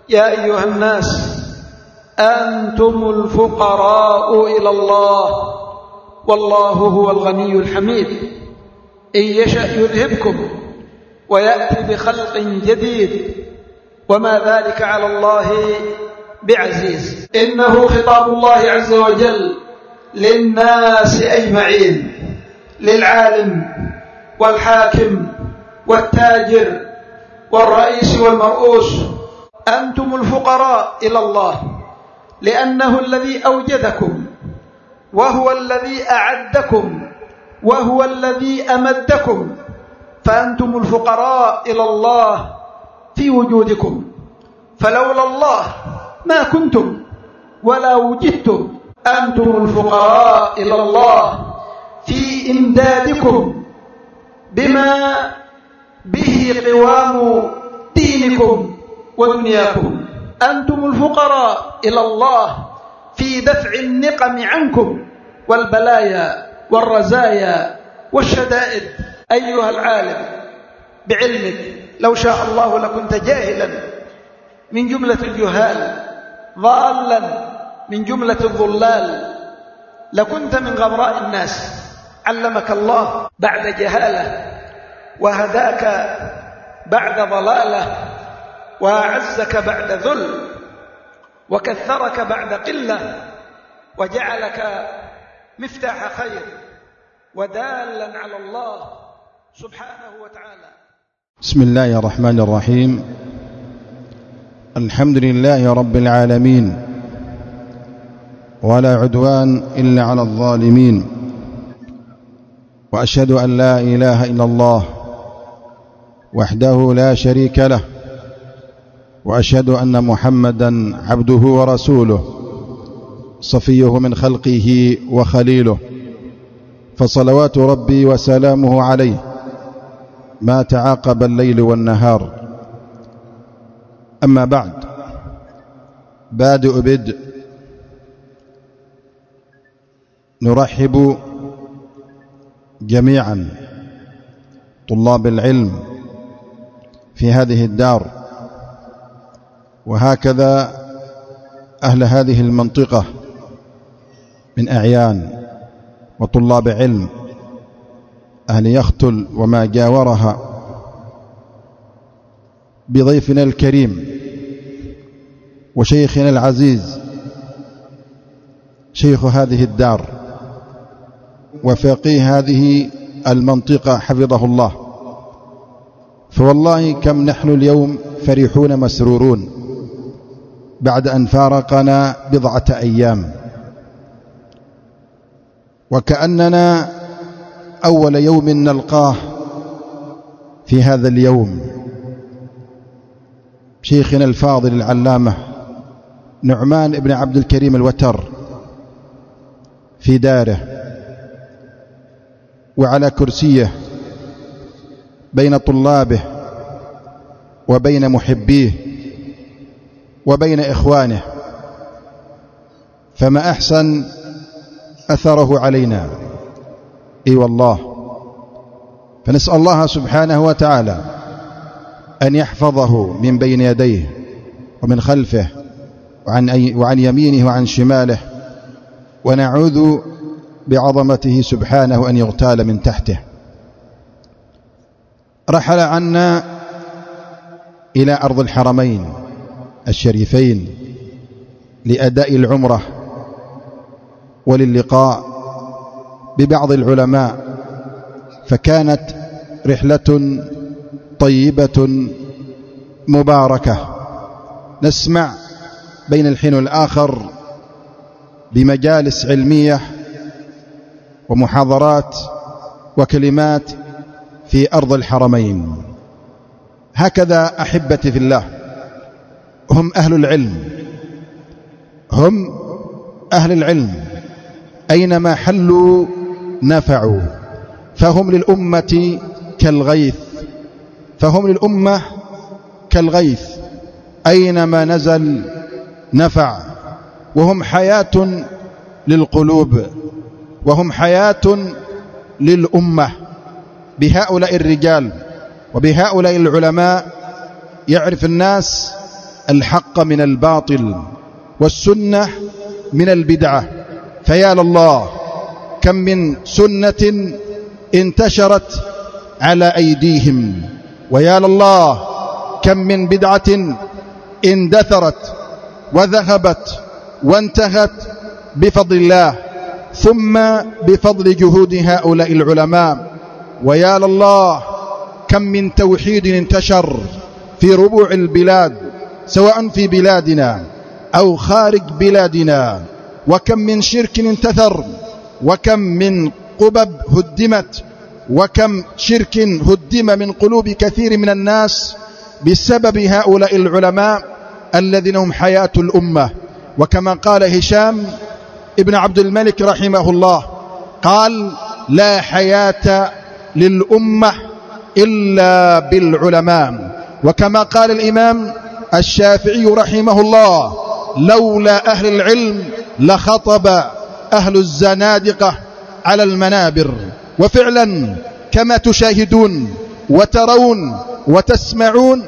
يا أيها الناس أنتم الفقراء إلى الله والله هو الغني الحميد. إن يشأ يذهبكم ويأتي بخلق جديد وما ذلك على الله بعزيز. إنه خطاب الله عز وجل للناس أجمعين، للعالم والحاكم والتاجر والرئيس والمرؤوس. أنتم الفقراء إلى الله لأنه الذي أوجدكم وهو الذي أعدكم وهو الذي أمدكم، فأنتم الفقراء إلى الله في وجودكم، فلولا الله ما كنتم ولا وجدتم. أنتم الفقراء إلى الله في إمدادكم بما به قوام دينكم ودنياكم. أنتم الفقراء إلى الله في دفع النقم عنكم والبلايا والرزايا والشدائد. أيها العالم بعلمك، لو شاء الله لكنت جاهلا من جملة الجهال، ضالا من جملة الضلال، لكنت من غبراء الناس. علمك الله بعد جهالة، وهداك بعد ضلالة، وأعزك بعد ذل، وكثرك بعد قلة، وجعلك مفتاح خير ودالا على الله سبحانه وتعالى. بسم الله الرحمن الرحيم. الحمد لله رب العالمين، ولا عدوان إلا على الظالمين، وأشهد أن لا إله إلا الله وحده لا شريك له، وأشهد أن محمدا عبده ورسوله صفيه من خلقه وخليله، فصلوات ربي وسلامه عليه ما تعاقب الليل والنهار. أما بعد، بادئ بدء نرحب جميعا طلاب العلم في هذه الدار، وهكذا أهل هذه المنطقة من أعيان وطلاب علم، أهل يختل وما جاورها، بضيفنا الكريم وشيخنا العزيز، شيخ هذه الدار وفقيه هذه المنطقة حفظه الله. فوالله كم نحن اليوم فرحون مسرورون بعد أن فارقنا بضعة أيام، وكأننا أول يوم نلقاه في هذا اليوم. شيخنا الفاضل العلامة نعمان بن عبد الكريم الوتر في داره وعلى كرسيه بين طلابه وبين محبيه وبين إخوانه، فما أحسن أثره علينا. إي والله، فنسأل الله سبحانه وتعالى أن يحفظه من بين يديه ومن خلفه وعن يمينه وعن شماله، ونعوذ بعظمته سبحانه أن يغتال من تحته. رحل عنا إلى أرض الحرمين الشريفين لأداء العمرة وللقاء ببعض العلماء، فكانت رحلة طيبة مباركة، نسمع بين الحين والآخر بمجالس علمية ومحاضرات وكلمات في أرض الحرمين. هكذا أحبتي في الله، هم أهل العلم، هم أهل العلم، أينما حلوا نفعوا، فهم للأمة كالغيث، فهم للأمة كالغيث، أينما نزل نفع، وهم حياة للقلوب، وهم حياة للأمة. بهؤلاء الرجال وبهؤلاء العلماء يعرف الناس الحق من الباطل والسنة من البدعة. فيا لله كم من سنة انتشرت على أيديهم، ويا لله كم من بدعة اندثرت وذهبت وانتهت بفضل الله ثم بفضل جهود هؤلاء العلماء. ويا لله كم من توحيد انتشر في ربوع البلاد سواء في بلادنا أو خارج بلادنا، وكم من شرك انتثر، وكم من قبب هدمت، وكم شرك هدم من قلوب كثير من الناس بسبب هؤلاء العلماء الذين هم حياة الأمة. وكما قال هشام ابن عبد الملك رحمه الله قال: لا حياة للأمة إلا بالعلماء. وكما قال الإمام الشافعي رحمه الله: لولا أهل العلم لخطب أهل الزنادقة على المنابر. وفعلا كما تشاهدون وترون وتسمعون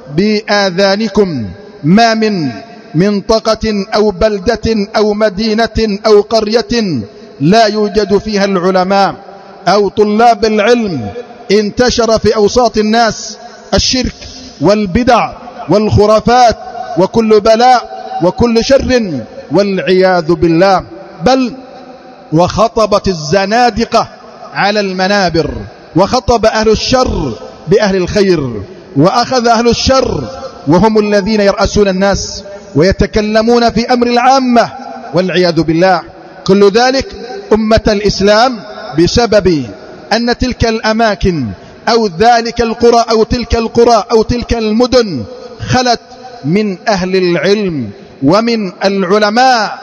بآذانكم ما من منطقة أو بلدة أو مدينة أو قرية لا يوجد فيها العلماء أو طلاب العلم. انتشر في أوساط الناس الشرك والبدع والخرافات وكل بلاء وكل شر والعياذ بالله. بل وخطبت الزنادقة على المنابر، وخطب أهل الشر بأهل الخير، وأخذ أهل الشر وهم الذين يرأسون الناس ويتكلمون في أمر العامة والعياذ بالله. كل ذلك أمة الإسلام بسبب أن تلك الأماكن أو ذلك القرى أو تلك القرى أو تلك المدن خلت من أهل العلم ومن العلماء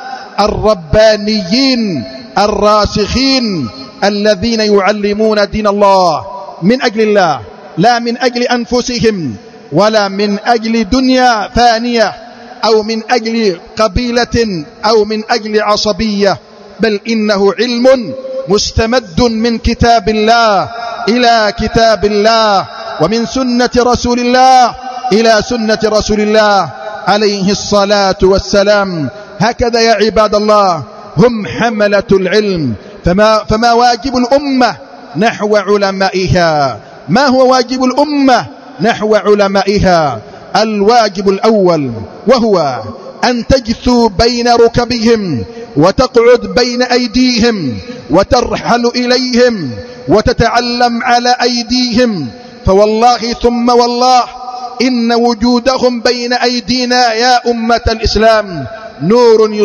الربانيين الراسخين الذين يعلمون دين الله من أجل الله، لا من أجل أنفسهم ولا من أجل دنيا فانية أو من أجل قبيلة أو من أجل عصبية، بل إنه علم مستمد من كتاب الله إلى كتاب الله، ومن سنة رسول الله إلى سنة رسول الله عليه الصلاة والسلام. هكذا يا عباد الله هم حملة العلم. فما واجب الأمة نحو علمائها؟ ما هو واجب الأمة نحو علمائها؟ الواجب الأول وهو أن تجثو بين ركبهم وتقعد بين أيديهم وترحل إليهم وتتعلم على أيديهم. فوالله ثم والله إن وجودهم بين أيدينا يا أمة الإسلام نور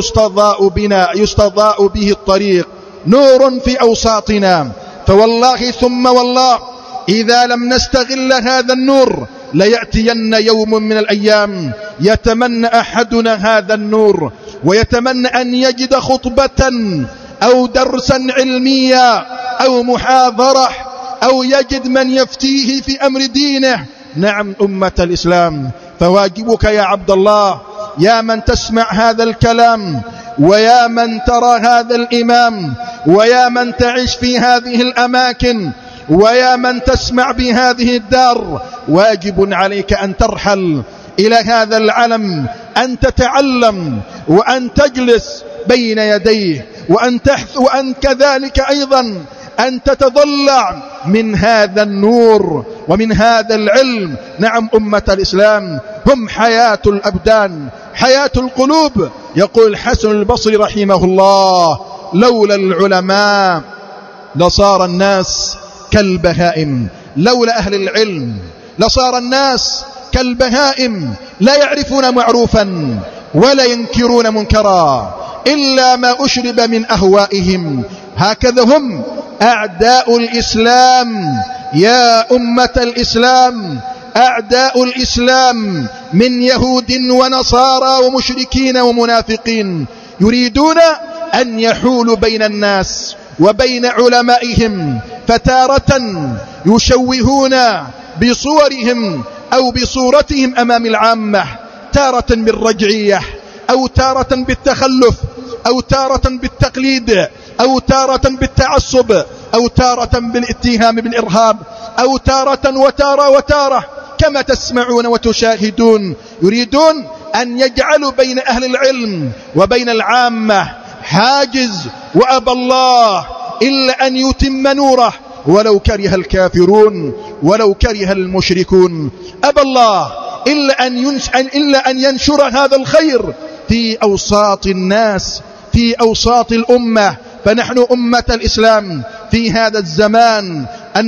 يستضاء به الطريق، نور في أوساطنا. فوالله ثم والله إذا لم نستغل هذا النور ليأتين يوم من الأيام يتمنى أحدنا هذا النور ويتمنى أن يجد خطبة أو درسا علميا أو محاضرة أو يجد من يفتيه في أمر دينه. نعم أمة الإسلام، فواجبك يا عبد الله، يا من تسمع هذا الكلام ويا من ترى هذا الإمام ويا من تعيش في هذه الأماكن ويا من تسمع بهذه الدار، واجب عليك أن ترحل إلى هذا العلم، أن تتعلم وأن تجلس بين يديه وأن كذلك أيضا أن تتضلع من هذا النور ومن هذا العلم. نعم أمة الإسلام هم حياة الأبدان، حياة القلوب. يقول الحسن البصري رحمه الله: لولا العلماء لصار الناس كالبهائم. لولا أهل العلم لصار الناس كالبهائم، لا يعرفون معروفا ولا ينكرون منكرا إلا ما أشرب من أهوائهم. هكذا هم أعداء الإسلام يا أمة الإسلام، أعداء الإسلام من يهود ونصارى ومشركين ومنافقين، يريدون أن يحولوا بين الناس وبين علمائهم، فتارة يشوهون بصورهم أو بصورتهم أمام العامة، تارة بالرجعية أو تارة بالتخلف أو تارة بالتقليد أو تارة بالتعصب أو تارة بالاتهام بالإرهاب أو تارة وتارة كما تسمعون وتشاهدون يريدون أن يجعلوا بين أهل العلم وبين العامة حاجز، وأبى الله إلا أن يتم نوره ولو كره الكافرون ولو كره المشركون. أبى الله إلا أن ينشر هذا الخير في أوساط الناس، في أوساط الأمة. فنحن أمة الإسلام في هذا الزمان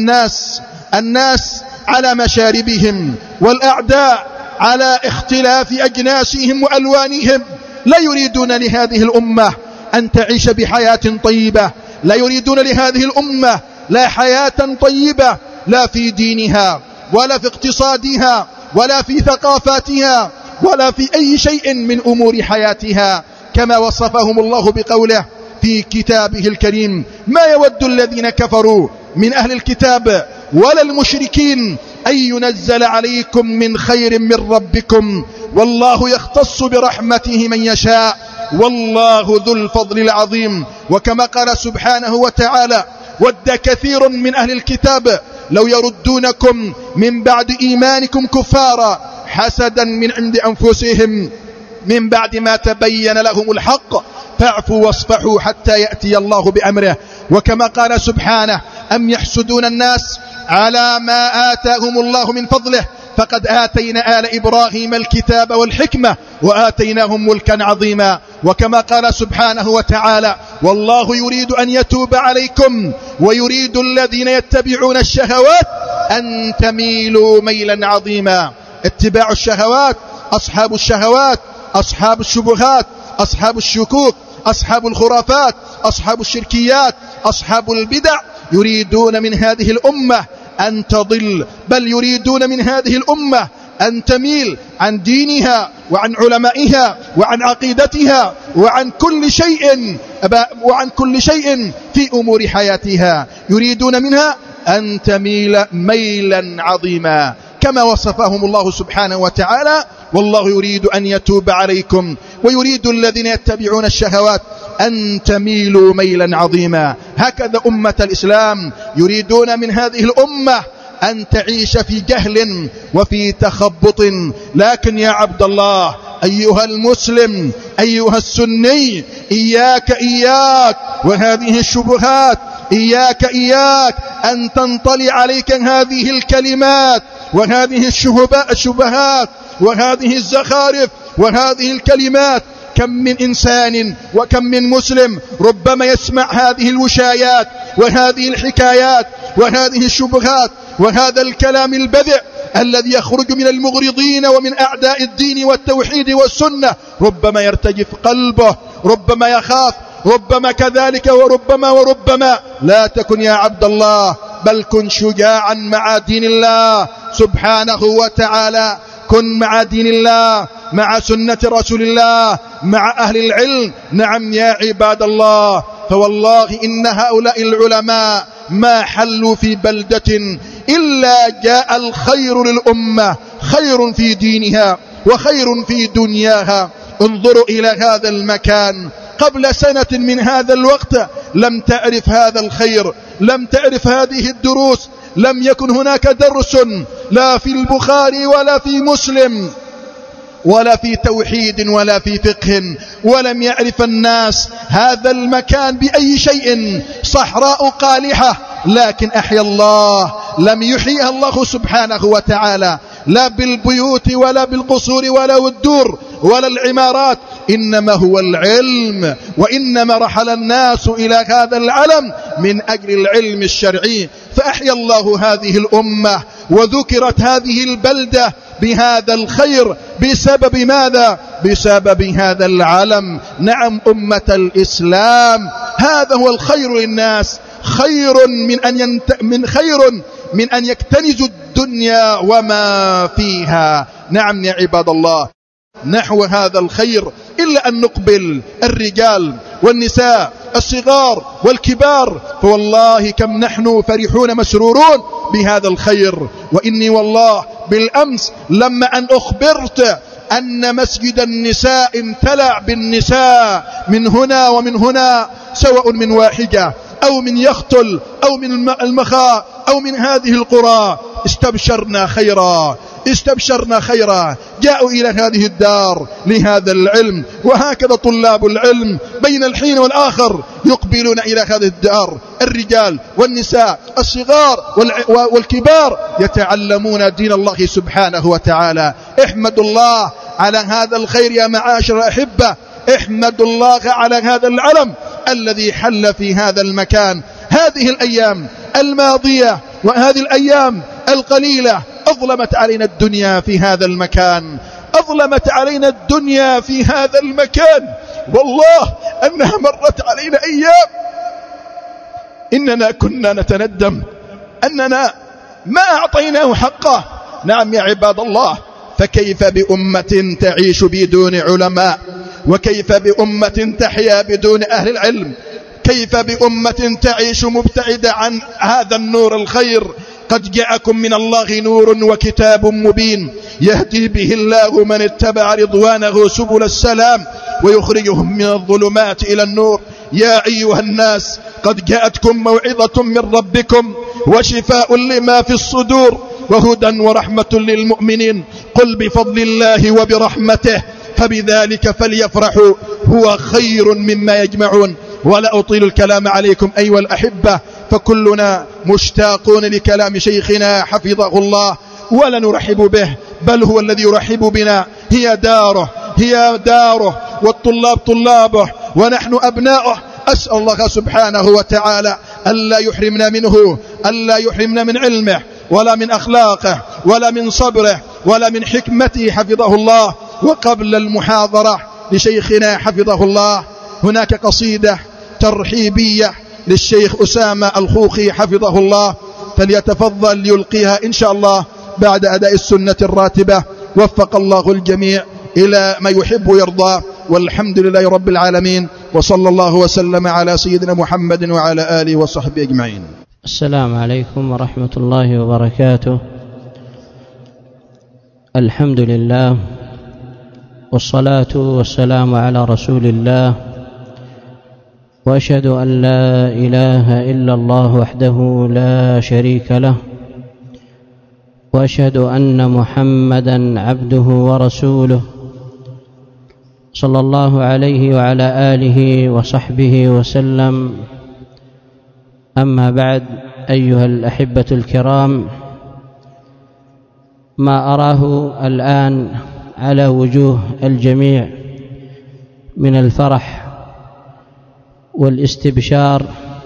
الناس على مشاربهم، والأعداء على اختلاف أجناسهم وألوانهم، لا يريدون لهذه الأمة أن تعيش بحياة طيبة، لا يريدون لهذه الأمة لا حياة طيبة، لا في دينها ولا في اقتصادها ولا في ثقافاتها ولا في أي شيء من أمور حياتها، كما وصفهم الله بقوله في كتابه الكريم: ما يود الذين كفروا من أهل الكتاب ولا المشركين أن ينزل عليكم من خير من ربكم والله يختص برحمته من يشاء والله ذو الفضل العظيم. وكما قال سبحانه وتعالى: ود كثير من أهل الكتاب لو يردونكم من بعد إيمانكم كفارا حسدا من عند أنفسهم من بعد ما تبين لهم الحق فاعفوا واصفحوا حتى يأتي الله بأمره. وكما قال سبحانه: أم يحسدون الناس على ما آتاهم الله من فضله فقد آتينا آل إبراهيم الكتاب والحكمة وآتيناهم ملكا عظيما. وكما قال سبحانه وتعالى: والله يريد أن يتوب عليكم ويريد الذين يتبعون الشهوات أن تميلوا ميلا عظيما. اتباع الشهوات، أصحاب الشهوات، أصحاب الشبهات، أصحاب الشكوك، أصحاب الخرافات، أصحاب الشركيات، أصحاب البدع يريدون من هذه الأمة أن تضل، بل يريدون من هذه الأمة أن تميل عن دينها وعن علمائها وعن عقيدتها وعن كل شيء في أمور حياتها، يريدون منها أن تميل ميلا عظيما، كما وصفهم الله سبحانه وتعالى: والله يريد أن يتوب عليكم ويريد الذين يتبعون الشهوات أن تميلوا ميلا عظيما. هكذا أمة الإسلام يريدون من هذه الأمة أن تعيش في جهل وفي تخبط. لكن يا عبد الله، أيها المسلم، أيها السني، إياك وهذه الشبهات، إياك أن تنطلي عليك هذه الكلمات وهذه الشبهات وهذه الزخارف وهذه الكلمات. كم من إنسان وكم من مسلم ربما يسمع هذه الوشايات وهذه الحكايات وهذه الشبهات وهذا الكلام البذع الذي يخرج من المغرضين ومن أعداء الدين والتوحيد والسنة، ربما يرتجف قلبه، ربما يخاف، ربما كذلك وربما. لا تكن يا عبد الله، بل كن شجاعا مع دين الله سبحانه وتعالى، كن مع دين الله، مع سنة رسول الله، مع أهل العلم. نعم يا عباد الله، فوالله إن هؤلاء العلماء ما حلوا في بلدة إلا جاء الخير للأمة، خير في دينها وخير في دنياها. انظروا إلى هذا المكان، قبل سنة من هذا الوقت لم تعرف هذا الخير، لم تعرف هذه الدروس، لم يكن هناك درس لا في البخاري ولا في مسلم ولا في توحيد ولا في فقه، ولم يعرف الناس هذا المكان بأي شيء، صحراء قالحة. لكن أحيا الله، لم يحييها الله سبحانه وتعالى لا بالبيوت ولا بالقصور ولا الدور ولا العمارات، إنما هو العلم. وإنما رحل الناس إلى هذا العلم من أجل العلم الشرعي، فأحيا الله هذه الأمة وذكرت هذه البلدة بهذا الخير. بسبب ماذا؟ بسبب هذا العلم. نعم أمة الإسلام، هذا هو الخير للناس، خير من أن يكتنزوا الدنيا وما فيها. نعم يا عباد الله، نحو هذا الخير إلا أن نقبل، الرجال والنساء، الصغار والكبار، فوالله كم نحن فرحون مسرورون بهذا الخير. وإني والله بالأمس لما أن أخبرت أن مسجد النساء امتلأ بالنساء من هنا ومن هنا، سواء من واحجة أو من يختل أو من المخاء أو من هذه القرى، استبشرنا خيرا، استبشرنا خيرا، جاءوا إلى هذه الدار لهذا العلم. وهكذا طلاب العلم بين الحين والآخر يقبلون إلى هذه الدار، الرجال والنساء، الصغار والكبار، يتعلمون دين الله سبحانه وتعالى. احمدوا الله على هذا الخير يا معاشر الأحبة، احمدوا الله على هذا العلم الذي حل في هذا المكان. هذه الأيام الماضية وهذه الأيام القليلة أظلمت علينا الدنيا في هذا المكان، أظلمت علينا الدنيا في هذا المكان، والله أنها مرت علينا أيام إننا كنا نتندم أننا ما أعطيناه حقه. نعم يا عباد الله، فكيف بأمة تعيش بدون علماء، وكيف بأمة تحيا بدون أهل العلم، كيف بأمة تعيش مبتعدة عن هذا النور الخير. قد جاءكم من الله نور وكتاب مبين يهدي به الله من اتبع رضوانه سبل السلام ويخرجهم من الظلمات إلى النور. يا أيها الناس قد جاءتكم موعظة من ربكم وشفاء لما في الصدور وهدى ورحمة للمؤمنين. قل بفضل الله وبرحمته فبذلك فليفرحوا هو خير مما يجمعون. ولا أطيل الكلام عليكم أيها الأحبة، فكلنا مشتاقون لكلام شيخنا حفظه الله، ولا نرحب به بل هو الذي يرحب بنا. هي داره والطلاب طلابه ونحن أبناؤه. أسأل الله سبحانه وتعالى ألا يحرمنا منه، ألا يحرمنا من علمه ولا من أخلاقه ولا من صبره ولا من حكمته حفظه الله. وقبل المحاضرة لشيخنا حفظه الله هناك قصيدة ترحيبية للشيخ أسامة الخوخي حفظه الله، فليتفضل يلقيها إن شاء الله بعد أداء السنة الراتبة. وفق الله الجميع إلى ما يحب ويرضى، والحمد لله رب العالمين، وصلى الله وسلم على سيدنا محمد وعلى آله وصحبه أجمعين. السلام عليكم ورحمة الله وبركاته. الحمد لله والصلاة والسلام على رسول الله، وأشهد أن لا إله إلا الله وحده لا شريك له، وأشهد أن محمدا عبده ورسوله صلى الله عليه وعلى آله وصحبه وسلم. أما بعد، أيها الأحبة الكرام، ما أراه الآن على وجوه الجميع من الفرح والاستبشار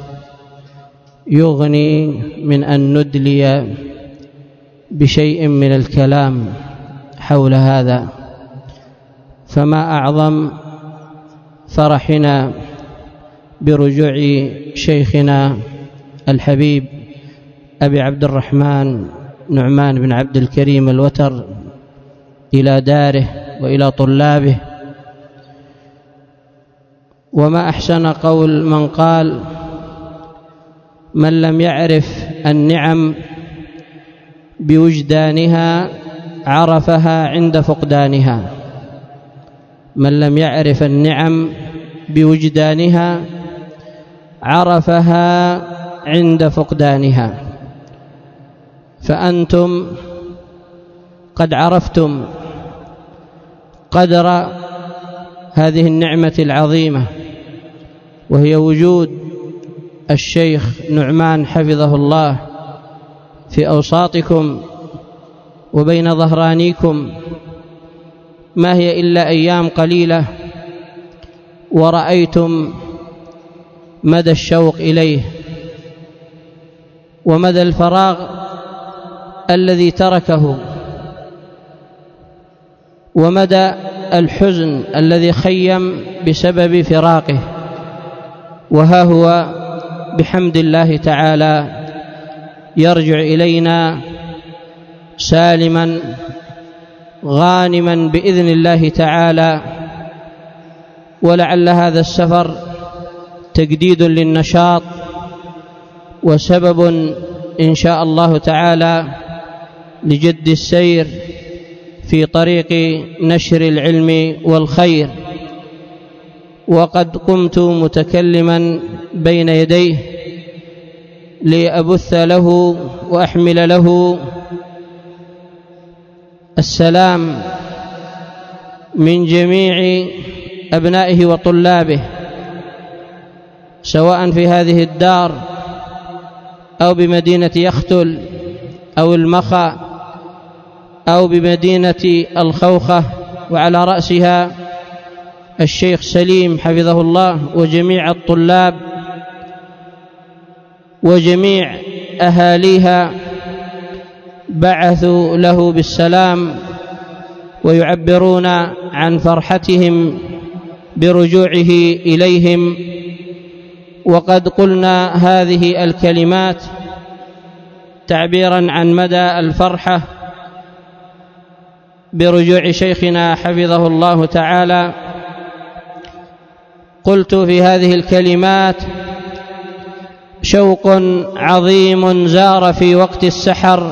يغني من أن ندلي بشيء من الكلام حول هذا. فما أعظم فرحنا برجوع شيخنا الحبيب أبي عبد الرحمن نعمان بن عبد الكريم الوتر إلى داره وإلى طلابه. وما أحسن قول من قال: من لم يعرف النعم بوجدانها عرفها عند فقدانها. من لم يعرف النعم بوجدانها عرفها عند فقدانها. فأنتم قد عرفتم قدر هذه النعمة العظيمة، وهي وجود الشيخ نعمان حفظه الله في أوساطكم وبين ظهرانيكم. ما هي إلا أيام قليلة ورأيتم مدى الشوق إليه ومدى الفراغ الذي تركه ومدى الحزن الذي خيم بسبب فراقه. وها هو بحمد الله تعالى يرجع إلينا سالما غانما بإذن الله تعالى. ولعل هذا السفر تجديد للنشاط وسبب إن شاء الله تعالى لجد السير في طريق نشر العلم والخير. وقد قمت متكلما بين يديه لأبث له وأحمل له السلام من جميع أبنائه وطلابه، سواء في هذه الدار أو بمدينة يختل أو المخا أو بمدينة الخوخة، وعلى رأسها الشيخ سليم حفظه الله، وجميع الطلاب وجميع أهاليها بعثوا له بالسلام، ويعبرون عن فرحتهم برجوعه إليهم. وقد قلنا هذه الكلمات تعبيرا عن مدى الفرحة برجوع شيخنا حفظه الله تعالى. قلت في هذه الكلمات: شوق عظيم زار في وقت السحر،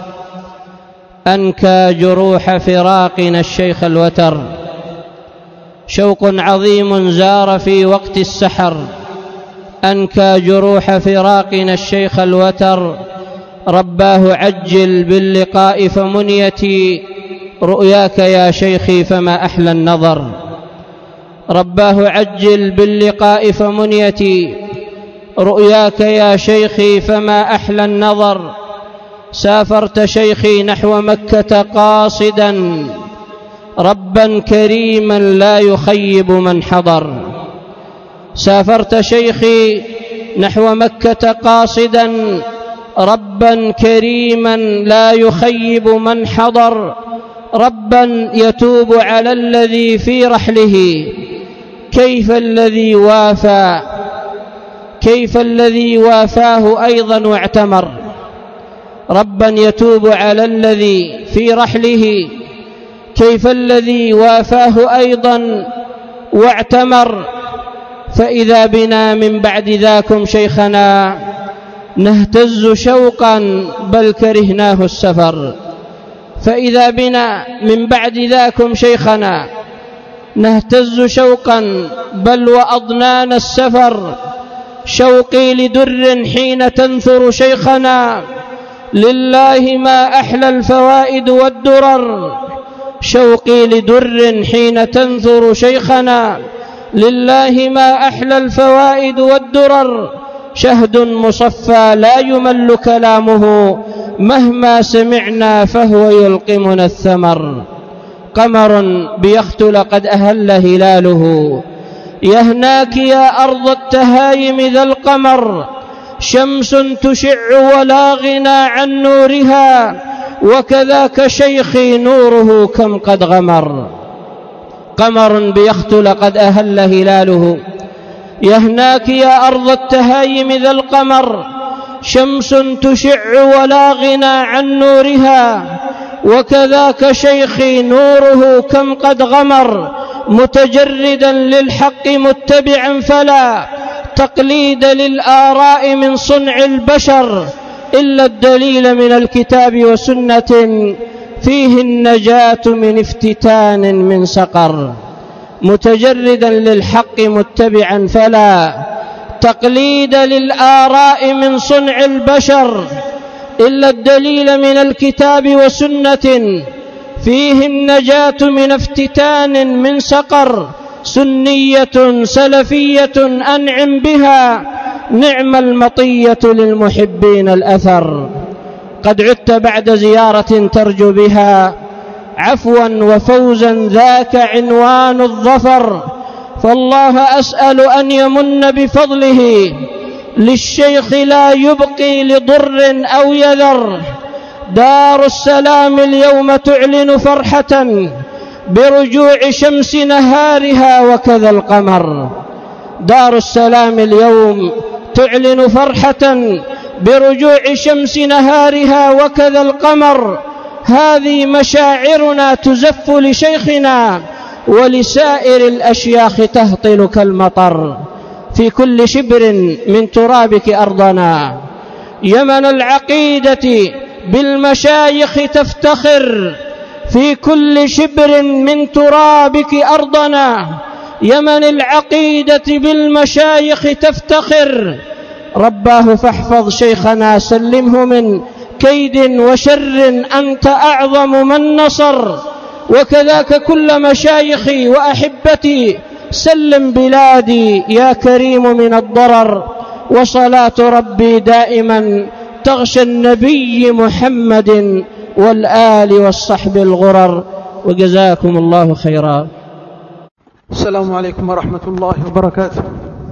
أنكى جروح فراقنا الشيخ الوتر. شوق عظيم زار في وقت السحر، أنكى جروح فراقنا الشيخ الوتر. رباه عجل باللقاء فمنيتي، رؤياك يا شيخي فما أحلى النظر. رباه عجل باللقاء فمنيتي، رؤياك يا شيخي فما أحلى النظر. سافرت شيخي نحو مكة قاصدا، ربا كريما لا يخيب من حضر. سافرت شيخي نحو مكة قاصدا، ربا كريما لا يخيب من حضر. ربا يتوب على الذي في رحله، كيف الذي وافاه أيضا واعتمر. ربا يتوب على الذي في رحله، كيف الذي وافاه أيضا واعتمر. فإذا بنا من بعد ذاكم شيخنا نهتز شوقا بل كرهناه السفر. فإذا بنا من بعد ذاكم شيخنا نهتز شوقا بل وأضنانا السفر. شوقي لدر حين تنثر شيخنا، لله ما أحلى الفوائد والدرر. شوقي لدر حين تنثر شيخنا، لله ما أحلى الفوائد والدرر. شهد مصفى لا يمل كلامه، مهما سمعنا فهو يلقمنا الثمر. قمر بيختل قد أهل هلاله، يهناك يا أرض التهايم ذا القمر. شمس تشع ولا غنى عن نورها، وكذاك شيخي نوره كم قد غمر. قمر بيختل قد أهل هلاله، يهناك يا أرض التهايم ذا القمر. شمس تشع ولا غنى عن نورها، وكذاك شيخي نوره كم قد غمر. متجردا للحق متبعا فلا تقليد للآراء من صنع البشر، إلا الدليل من الكتاب وسنة فيه النجاة من افتتان من سقر. متجردا للحق متبعا فلا تقليد للآراء من صنع البشر، إلا الدليل من الكتاب وسنة فيه النجاة من افتتان من سقر. سنية سلفية أنعم بها، نعم المطية للمحبين الأثر. قد عدت بعد زيارة ترجو بها عفوا وفوزا، ذاك عنوان الظفر. فالله أسأل أن يمن بفضله للشيخ لا يبقي لضر أو يذر. دار السلام اليوم تعلن فرحة برجوع شمس نهارها وكذا القمر. دار السلام اليوم تعلن فرحة برجوع شمس نهارها وكذا القمر. هذه مشاعرنا تزف لشيخنا، ولسائر الأشياخ تهطل كالمطر. في كل شبر من ترابك أرضنا، يمن العقيدة بالمشايخ تفتخر. في كل شبر من ترابك أرضنا، يمن العقيدة بالمشايخ تفتخر. رباه فاحفظ شيخنا، سلمه من كيد وشر أنت أعظم من نصر، وكذاك كل مشايخي وأحبتي، سلم بلادي يا كريم من الضرر، وصلاة ربي دائما تغشى النبي محمد والآل والصحب الغرر، وجزاكم الله خيرا. السلام عليكم ورحمة الله وبركاته.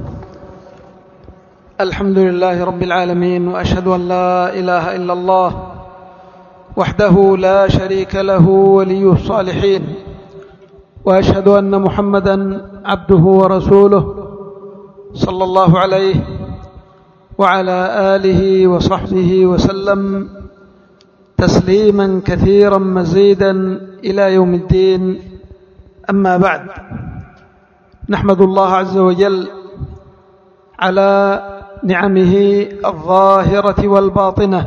الحمد لله رب العالمين، وأشهد أن لا إله إلا الله وحده لا شريك له ولي الصالحين، وأشهد أن محمدا عبده ورسوله صلى الله عليه وعلى آله وصحبه وسلم تسليما كثيرا مزيدا إلى يوم الدين. أما بعد، نحمد الله عز وجل على نعمه الظاهرة والباطنة،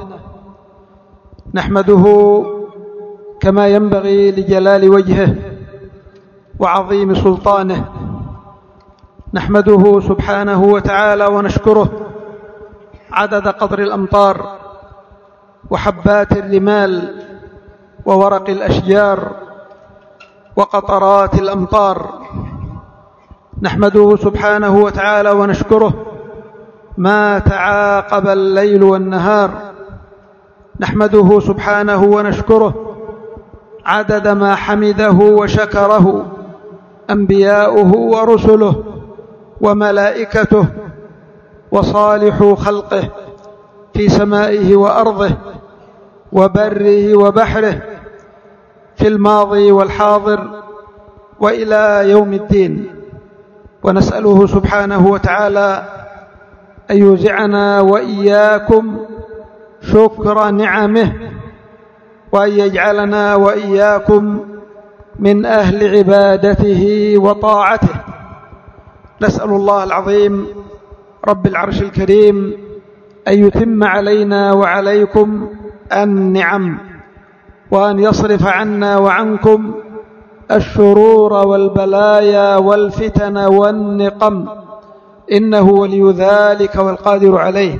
نحمده كما ينبغي لجلال وجهه وعظيم سلطانه، نحمده سبحانه وتعالى ونشكره عدد قطر الأمطار وحبات الرمال وورق الأشجار وقطرات الأمطار، نحمده سبحانه وتعالى ونشكره ما تعاقب الليل والنهار، نحمده سبحانه ونشكره عدد ما حمده وشكره أنبياؤه ورسله وملائكته وصالح خلقه في سمائه وأرضه وبره وبحره، في الماضي والحاضر وإلى يوم الدين. ونسأله سبحانه وتعالى أن يوزعنا وإياكم شكر نعمه، وأن يجعلنا وإياكم من أهل عبادته وطاعته. نسأل الله العظيم رب العرش الكريم أن يتم علينا وعليكم النعم، وأن يصرف عنا وعنكم الشرور والبلايا والفتن والنقم، إنه ولي ذلك والقادر عليه.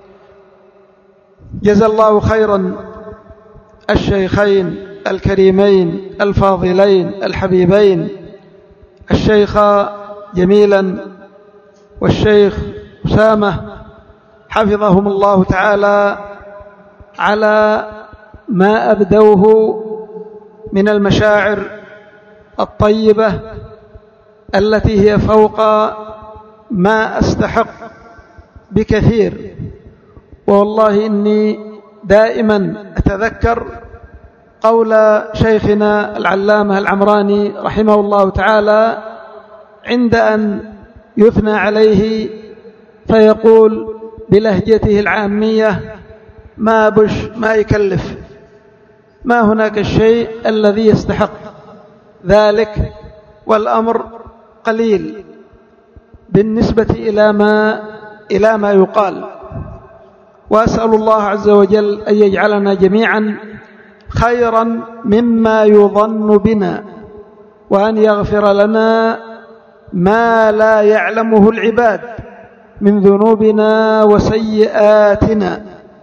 جزا الله خيرا الشيخين الكريمين الفاضلين الحبيبين، الشيخ جميلا والشيخ أسامة، حفظهم الله تعالى، على ما أبدوه من المشاعر الطيبة التي هي فوق ما أستحق بكثير. والله إني دائما أتذكر قول شيخنا العلامة العمراني رحمه الله تعالى عند أن يثنى عليه فيقول بلهجته العامية: ما بش ما يكلف، ما هناك الشيء الذي يستحق ذلك، والأمر قليل بالنسبة إلى ما يقال. وأسأل الله عز وجل أن يجعلنا جميعا خيرا مما يظن بنا، وأن يغفر لنا ما لا يعلمه العباد من ذنوبنا وسيئاتنا،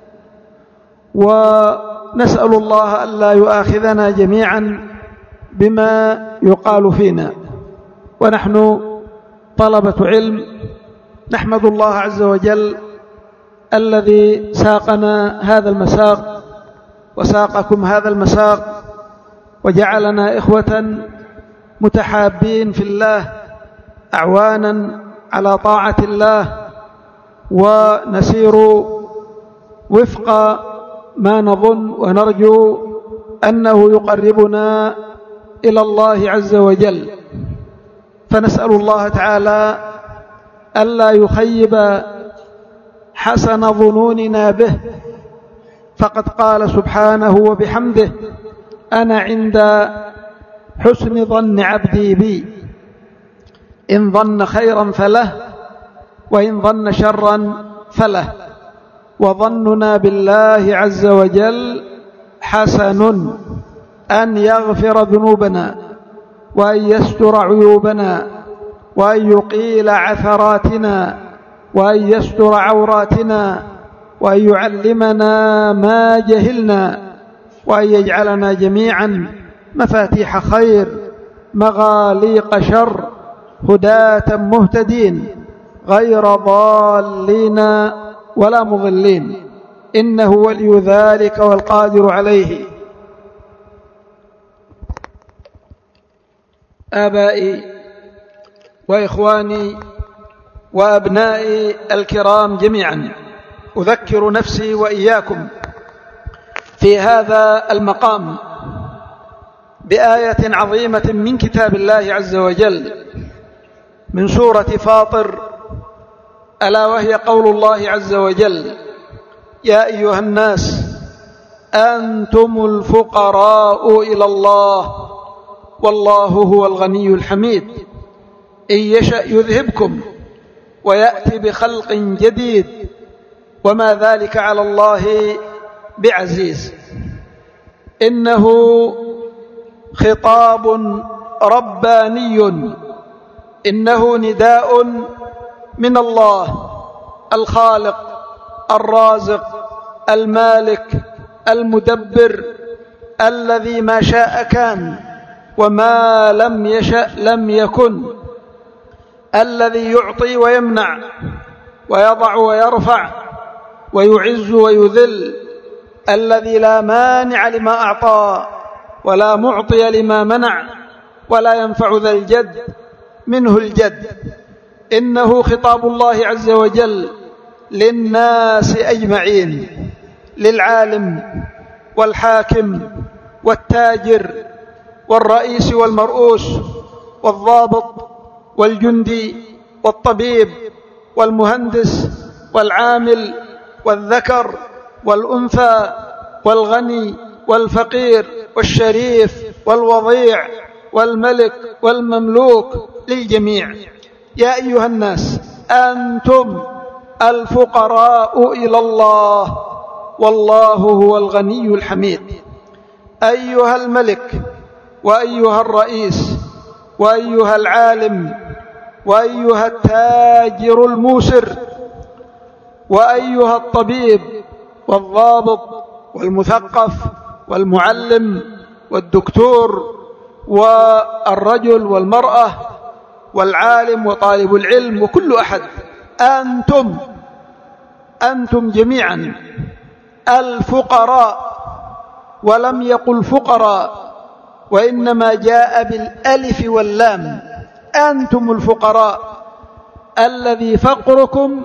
ونسأل الله ألا يؤاخذنا جميعا بما يقال فينا. ونحن طلبة علم نحمد الله عز وجل الذي ساقنا هذا المساق وساقكم هذا المساق، وجعلنا إخوة متحابين في الله، أعوانا على طاعة الله، ونسير وفق ما نظن ونرجو أنه يقربنا إلى الله عز وجل. فنسأل الله تعالى ألا يخيب حسن ظنوننا به، فقد قال سبحانه وبحمده: أنا عند حسن ظن عبدي بي، إن ظن خيرا فله وإن ظن شرا فله. وظننا بالله عز وجل حسن، أن يغفر ذنوبنا وأن يستر عيوبنا وأن يقيل عثراتنا وأن يستر عوراتنا وأن يعلمنا ما جهلنا، وأن يجعلنا جميعا مفاتيح خير مغاليق شر، هداة مهتدين غير ضالين ولا مضلين، إنه ولي ذلك والقادر عليه. آبائي وإخواني وأبنائي الكرام جميعا، أذكر نفسي وإياكم في هذا المقام بآية عظيمة من كتاب الله عز وجل من سورة فاطر، ألا وهي قول الله عز وجل: يا أيها الناس أنتم الفقراء إلى الله والله هو الغني الحميد، إن يشأ يذهبكم ويأتي بخلق جديد وما ذلك على الله بعزيز. إنه خطاب رباني، إنه نداء من الله الخالق الرازق المالك المدبر، الذي ما شاء كان وما لم يشأ لم يكن، الذي يعطي ويمنع ويضع ويرفع ويعز ويذل، الذي لا مانع لما أعطى ولا معطي لما منع ولا ينفع ذا الجد منه الجد. إنه خطاب الله عز وجل للناس أجمعين، للعالم والحاكم والتاجر والرئيس والمرؤوس والضابط والجندي والطبيب والمهندس والعامل والذكر والأنثى والغني والفقير والشريف والوضيع والملك والمملوك، للجميع. يا أيها الناس أنتم الفقراء إلى الله والله هو الغني الحميد. أيها الملك وأيها الرئيس وأيها العالم وأيها التاجر الموسر وأيها الطبيب والضابط والمثقف والمعلم والدكتور والرجل والمرأة والعالم وطالب العلم وكل أحد، أنتم جميعا الفقراء، ولم يقل فقراء وإنما جاء بالألف واللام. أنتم الفقراء الذي فقركم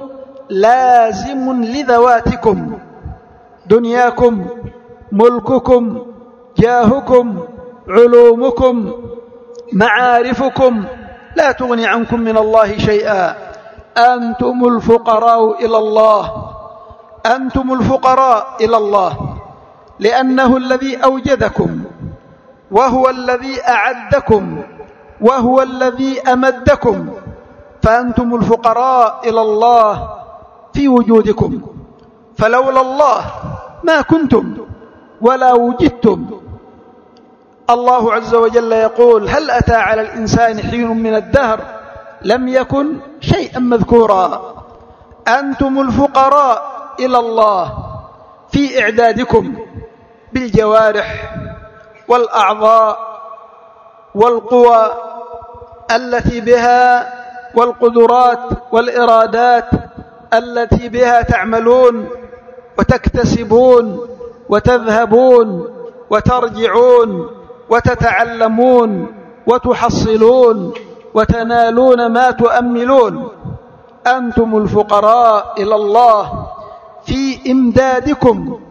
لازم لذواتكم، دنياكم ملككم جاهكم علومكم معارفكم لا تغني عنكم من الله شيئا. أنتم الفقراء إلى الله، أنتم الفقراء إلى الله لأنه الذي أوجدكم وهو الذي أعدكم وهو الذي أمدكم، فأنتم الفقراء إلى الله في وجودكم، فلولا الله ما كنتم ولا وجدتم. الله عز وجل يقول: هل أتى على الإنسان حين من الدهر لم يكن شيئا مذكورا. أنتم الفقراء إلى الله في إعدادكم بالجوارح والأعضاء والقوى التي بها والقدرات والإرادات التي بها تعملون وتكتسبون وتذهبون وترجعون وتتعلمون وتحصلون وتنالون ما تؤملون. أنتم الفقراء إلى الله في إمدادكم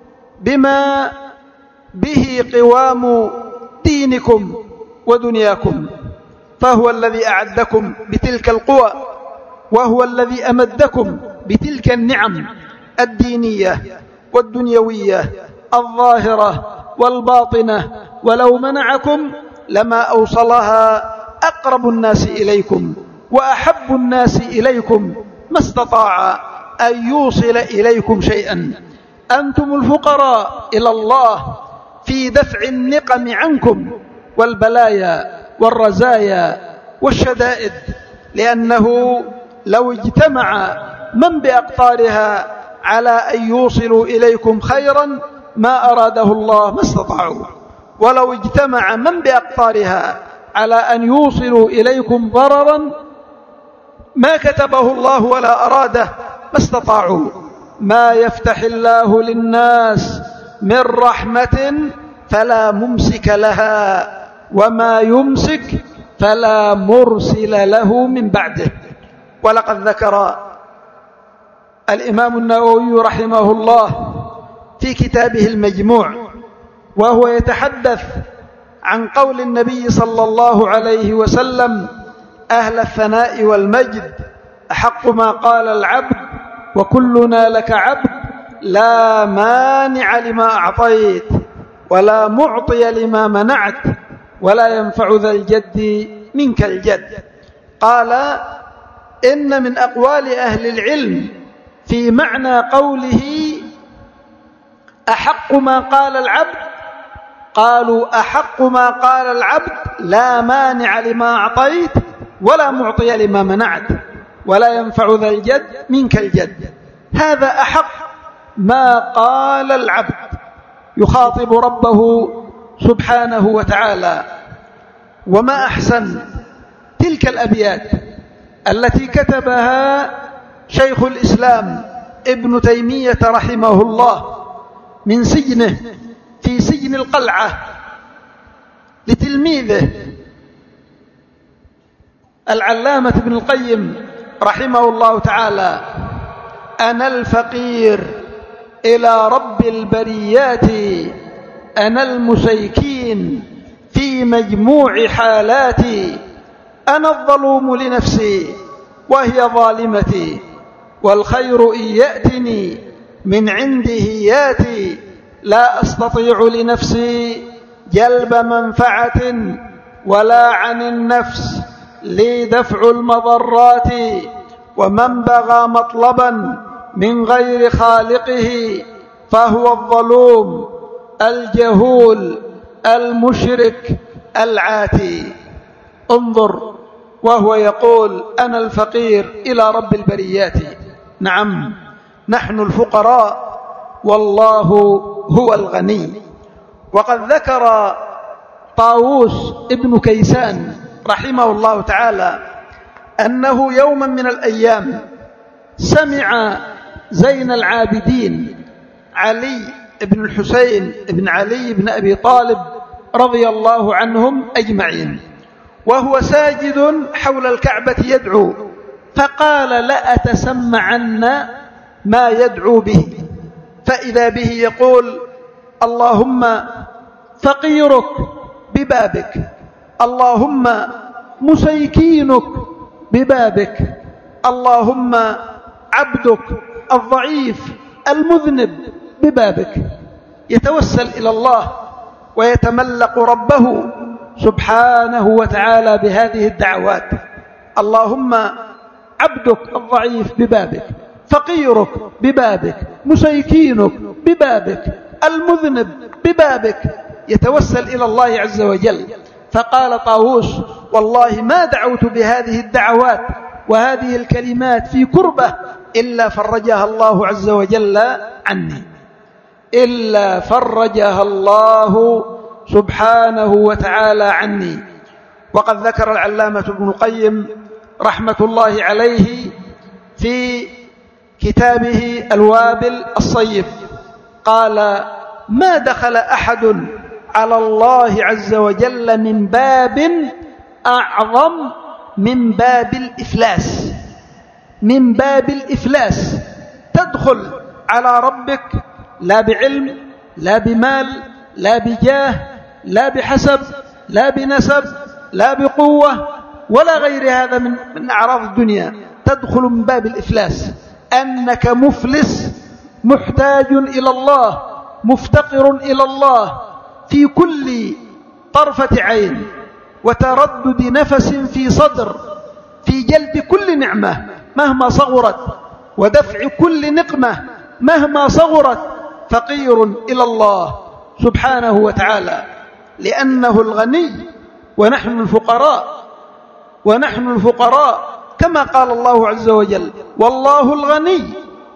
بما به قوام دينكم ودنياكم، فهو الذي أعدكم بتلك القوى، وهو الذي أمدكم بتلك النعم الدينية والدنيوية الظاهرة والباطنة، ولو منعكم لما أوصلها أقرب الناس إليكم وأحب الناس إليكم، ما استطاع أن يوصل إليكم شيئا. أنتم الفقراء إلى الله في دفع النقم عنكم والبلايا والرزايا والشدائد، لأنه لو اجتمع من بأقطارها على أن يوصلوا إليكم خيرا ما أراده الله ما استطاعوا، ولو اجتمع من بأقطارها على أن يوصلوا إليكم ضررا ما كتبه الله ولا أراده ما استطاعوا. ما يفتح الله للناس من رحمة فلا ممسك لها، وما يمسك فلا مرسل له من بعده. ولقد ذكر الإمام النووي رحمه الله في كتابه المجموع وهو يتحدث عن قول النبي صلى الله عليه وسلم: أهل الثناء والمجد أحق ما قال العبد وكلنا لك عبد، لا مانع لما أعطيت ولا معطي لما منعت ولا ينفع ذا الجد منك الجد. قال: إن من أقوال أهل العلم في معنى قوله أحق ما قال العبد، قالوا: أحق ما قال العبد لا مانع لما أعطيت ولا معطي لما منعت ولا ينفع ذا الجد منك الجد. هذا أحق ما قال العبد، يخاطب ربه سبحانه وتعالى. وما أحسن تلك الأبيات التي كتبها شيخ الإسلام ابن تيمية رحمه الله من سجنه في سجن القلعة لتلميذه العلامة ابن القيم رحمه الله تعالى: أنا الفقير إلى رب البريات، أنا المسيكين في مجموع حالاتي، أنا الظلوم لنفسي وهي ظالمتي، والخير إن يأتني من عنده ياتي، لا أستطيع لنفسي جلب منفعة ولا عن النفس لي دفع المضرات، ومن بغى مطلبا من غير خالقه فهو الظلوم الجهول المشرك العاتي. انظر وهو يقول: أنا الفقير إلى رب البريات. نعم، نحن الفقراء والله هو الغني. وقد ذكر طاووس ابن كيسان رحمه الله تعالى أنه يوما من الأيام سمع زين العابدين علي بن الحسين بن علي بن أبي طالب رضي الله عنهم أجمعين وهو ساجد حول الكعبة يدعو، فقال: لأتسمعن ما يدعو به. فإذا به يقول: اللهم فقيرك ببابك، اللهم مسيكينك ببابك، اللهم عبدك الضعيف المذنب ببابك. يتوسل إلى الله ويتملق ربه سبحانه وتعالى بهذه الدعوات: اللهم عبدك الضعيف ببابك، فقيرك ببابك، مسيكينك ببابك، المذنب ببابك. يتوسل إلى الله عز وجل. فقال طاووس: والله ما دعوت بهذه الدعوات وهذه الكلمات في كربة إلا فرجها الله عز وجل عني، إلا فرجها الله سبحانه وتعالى عني. وقد ذكر العلامة ابن القيم رحمة الله عليه في كتابه الوابل الصيب قال: ما دخل أحد على الله عز وجل من باب أعظم من باب الإفلاس، من باب الإفلاس. تدخل على ربك لا بعلم، لا بمال، لا بجاه، لا بحسب، لا بنسب، لا بقوة ولا غير هذا من أعراض الدنيا. تدخل من باب الإفلاس، أنك مفلس محتاج إلى الله، مفتقر إلى الله في كل طرفة عين وتردد نفس في صدر، في جلب كل نعمة مهما صغرت ودفع كل نقمة مهما صغرت، فقير إلى الله سبحانه وتعالى، لأنه الغني ونحن الفقراء. ونحن الفقراء كما قال الله عز وجل: والله الغني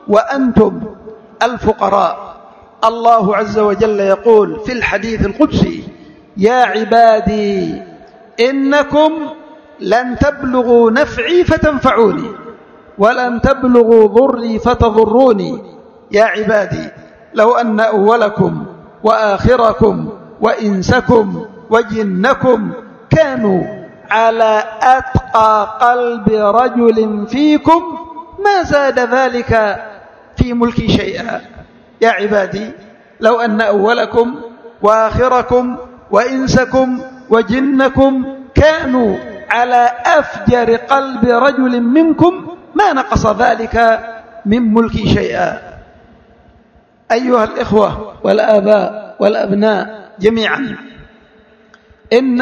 وأنتم الفقراء. الله عز وجل يقول في الحديث القدسي: يا عبادي إنكم لن تبلغوا نفعي فتنفعوني ولن تبلغوا ضري فتضروني. يا عبادي لو أن أولكم وآخركم وإنسكم وجنكم كانوا على أتقى قلب رجل فيكم ما زاد ذلك في ملكي شيئا. يا عبادي لو أن أولكم وآخركم وإنسكم وجنكم كانوا على أفجر قلب رجل منكم ما نقص ذلك من ملكي شيئا. أيها الإخوة والآباء والأبناء جميعا، إن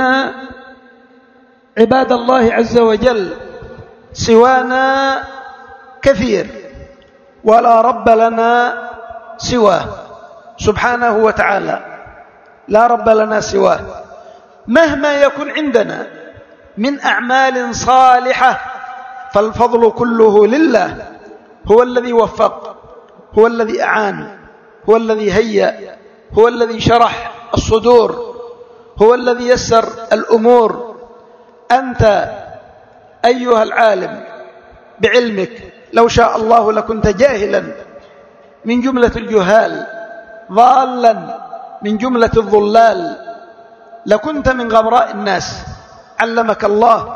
عباد الله عز وجل سوانا كثير ولا رب لنا سواه سبحانه وتعالى، لا رب لنا سواه. مهما يكن عندنا من أعمال صالحة فالفضل كله لله. هو الذي وفق، هو الذي أعان، هو الذي هيأ، هو الذي شرح الصدور، هو الذي يسر الأمور. أنت أيها العالم بعلمك لو شاء الله لكنت جاهلا من جملة الجهال، ضالا من جملة الضلال، لكنت من غبراء الناس. علمك الله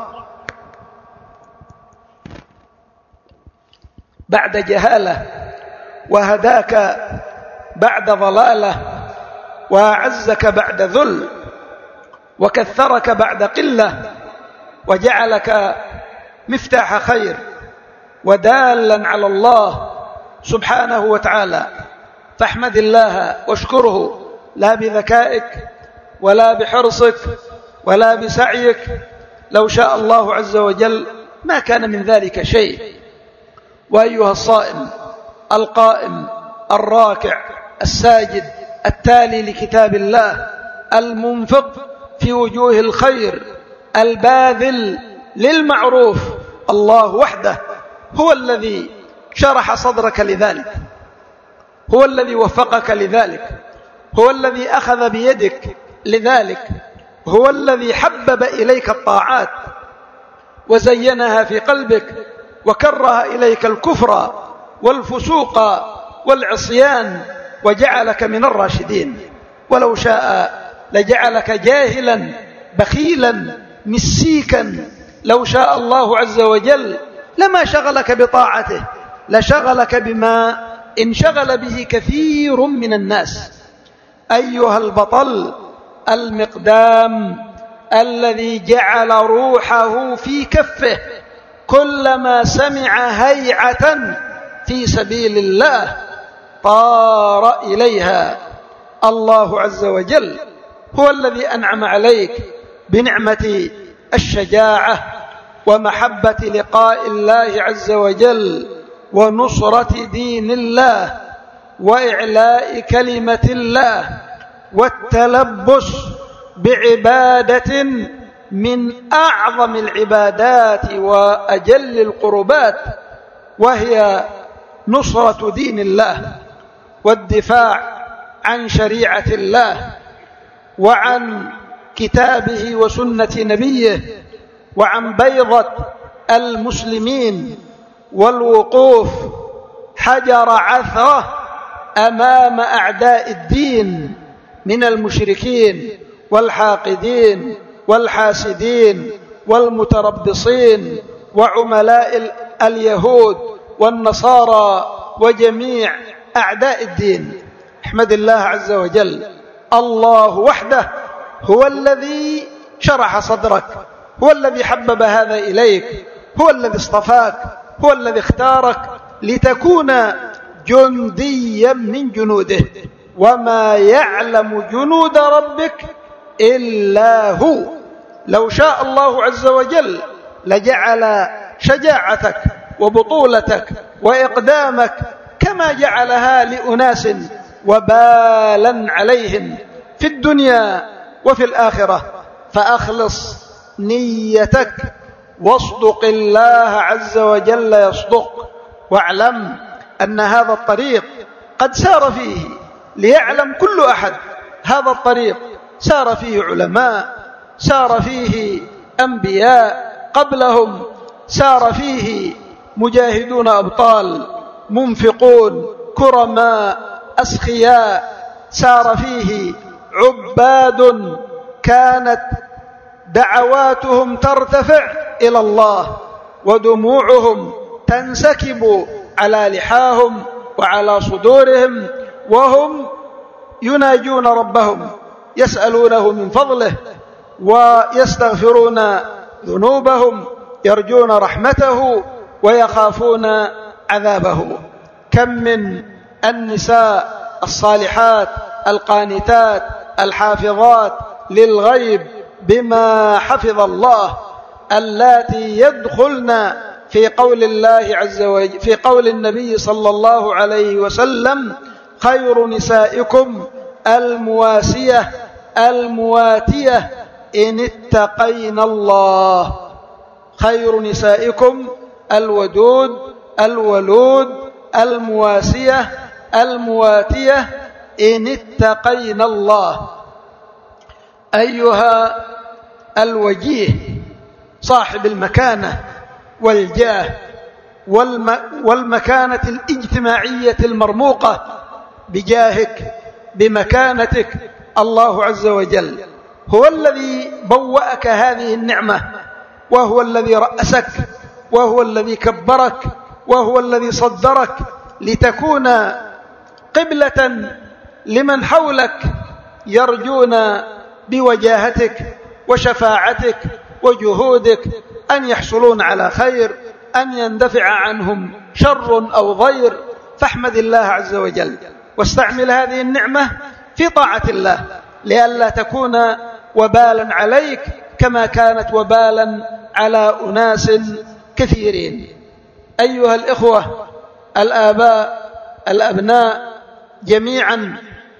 بعد جهالة، وهداك بعد ضلالة، وأعزك بعد ذل، وكثرك بعد قلة، وجعلك مفتاح خير ودالا على الله سبحانه وتعالى. فاحمد الله واشكره، لا بذكائك ولا بحرصك ولا بسعيك. لو شاء الله عز وجل ما كان من ذلك شيء. وأيها الصائم القائم الراكع الساجد التالي لكتاب الله المنفق في وجوه الخير الباذل للمعروف، الله وحده هو الذي شرح صدرك لذلك، هو الذي وفقك لذلك، هو الذي أخذ بيدك لذلك، هو الذي حبب إليك الطاعات وزينها في قلبك وكره إليك الكفر والفسوق والعصيان وجعلك من الراشدين. ولو شاء لجعلك جاهلا بخيلا مسيكا. لو شاء الله عز وجل لما شغلك بطاعته، لشغلك بما انشغل به كثير من الناس. أيها البطل المقدام الذي جعل روحه في كفه كلما سمع هيعة في سبيل الله طار إليها. الله عز وجل هو الذي أنعم عليك بنعمة الشجاعة ومحبة لقاء الله عز وجل ونصرة دين الله وإعلاء كلمة الله والتلبس بعبادة من أعظم العبادات وأجل القربات، وهي نصرة دين الله والدفاع عن شريعة الله وعن كتابه وسنة نبيه وعن بيضة المسلمين، والوقوف حجر عثرة أمام أعداء الدين من المشركين والحاقدين والحاسدين والمتربصين وعملاء اليهود والنصارى وجميع أعداء الدين. احمد الله عز وجل. الله وحده هو الذي شرح صدرك، هو الذي حبب هذا إليك، هو الذي اصطفاك، هو الذي اختارك لتكون جنديا من جنوده. وما يعلم جنود ربك إلا هو. لو شاء الله عز وجل لجعل شجاعتك وبطولتك وإقدامك كما جعلها لأناس وبالا عليهم في الدنيا وفي الآخرة. فأخلص نيتك واصدق الله عز وجل يصدق، واعلم أن هذا الطريق قد سار فيه، ليعلم كل أحد هذا الطريق سار فيه علماء، سار فيه أنبياء قبلهم، سار فيه مجاهدون أبطال، منفقون، كرماء، أسخياء، سار فيه عباد كانت دعواتهم ترتفع إلى الله ودموعهم تنسكب على لحاهم وعلى صدورهم، وهم يناجون ربهم يسألونه من فضله ويستغفرون ذنوبهم، يرجون رحمته ويخافون عذابه. كم من النساء الصالحات القانتات الحافظات للغيب بما حفظ الله، اللاتي يدخلن في قول الله عز وجل، في قول النبي صلى الله عليه وسلم: خير نسائكم المواسية المواتية إن اتقين الله. خير نسائكم الودود الولود المواسية المواتية إن اتقين الله. أيها الوجيه صاحب المكانة والجاه والمكانة الاجتماعية المرموقة بجاهك بمكانتك، الله عز وجل هو الذي بوأك هذه النعمة، وهو الذي رأسك، وهو الذي كبرك، وهو الذي صدرك لتكون قبلة لمن حولك يرجون بوجاهتك وشفاعتك وجهودك أن يحصلون على خير، أن يندفع عنهم شر أو ضير. فاحمد الله عز وجل واستعمل هذه النعمة في طاعة الله لئلا تكون وبالا عليك كما كانت وبالا على أناس كثيرين. أيها الإخوة الآباء الأبناء جميعا،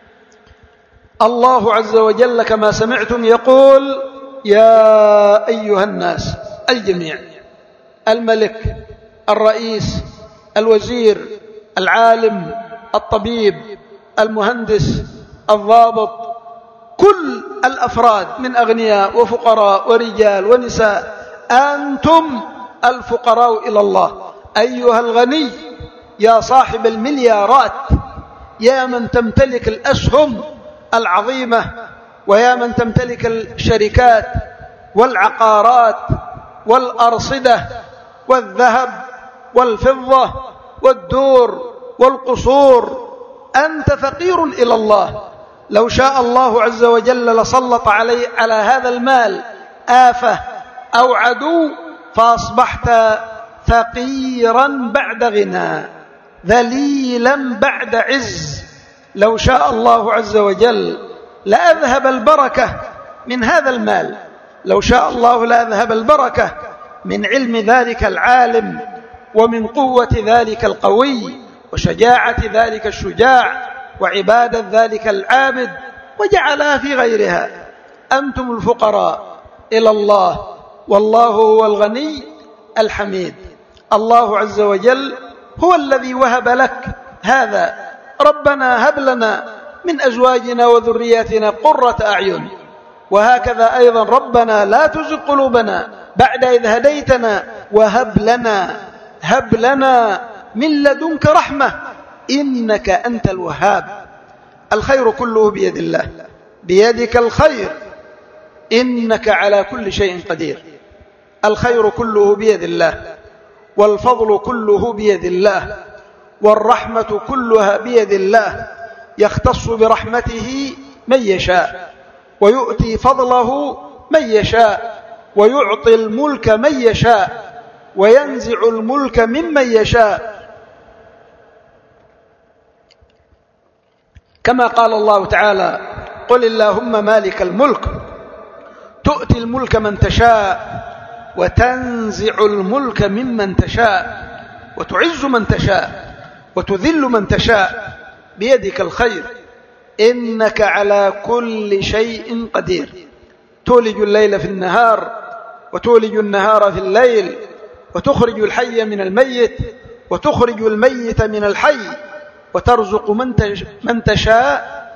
الله عز وجل كما سمعتم يقول: يا أيها الناس، الجميع، الملك، الرئيس، الوزير، العالم، الطبيب، المهندس، الضابط، كل الأفراد من أغنياء وفقراء ورجال ونساء، أنتم الفقراء إلى الله. أيها الغني يا صاحب المليارات، يا من تمتلك الأسهم العظيمة، ويا من تمتلك الشركات والعقارات والأرصدة والذهب والفضة والدور والقصور، أنت فقير إلى الله. لو شاء الله عز وجل لسلط على هذا المال آفة أو عدو فأصبحت فقيرا بعد غنى، ذليلا بعد عز. لو شاء الله عز وجل لأذهب البركة من هذا المال، لو شاء الله لأذهب البركة من علم ذلك العالم، ومن قوة ذلك القوي، وشجاعة ذلك الشجاع، وعبادة ذلك العابد، وجعلها في غيرها. أنتم الفقراء إلى الله، والله هو الغني الحميد. الله عز وجل هو الذي وهب لك هذا. ربنا هب لنا من أزواجنا وذرياتنا قرة أعين، وهكذا أيضا ربنا لا تزغ قلوبنا بعد إذ هديتنا هب لنا من لدنك رحمة إنك أنت الوهاب. الخير كله بيد الله، بيدك الخير، إنك على كل شيء قدير. الخير كله بيد الله، والفضل كله بيد الله، والرحمة كلها بيد الله. يختص برحمته من يشاء، ويؤتي فضله من يشاء، ويعطي الملك من يشاء، وينزع الملك ممن يشاء، كما قال الله تعالى: قل اللهم مالك الملك تؤتي الملك من تشاء، وتنزع الملك ممن تشاء، وتعز من تشاء، وتذل من تشاء، بيدك الخير، إنك على كل شيء قدير. تولج الليل في النهار، وتولج النهار في الليل، وتخرج الحي من الميت، وتخرج الميت من الحي وترزق من تشاء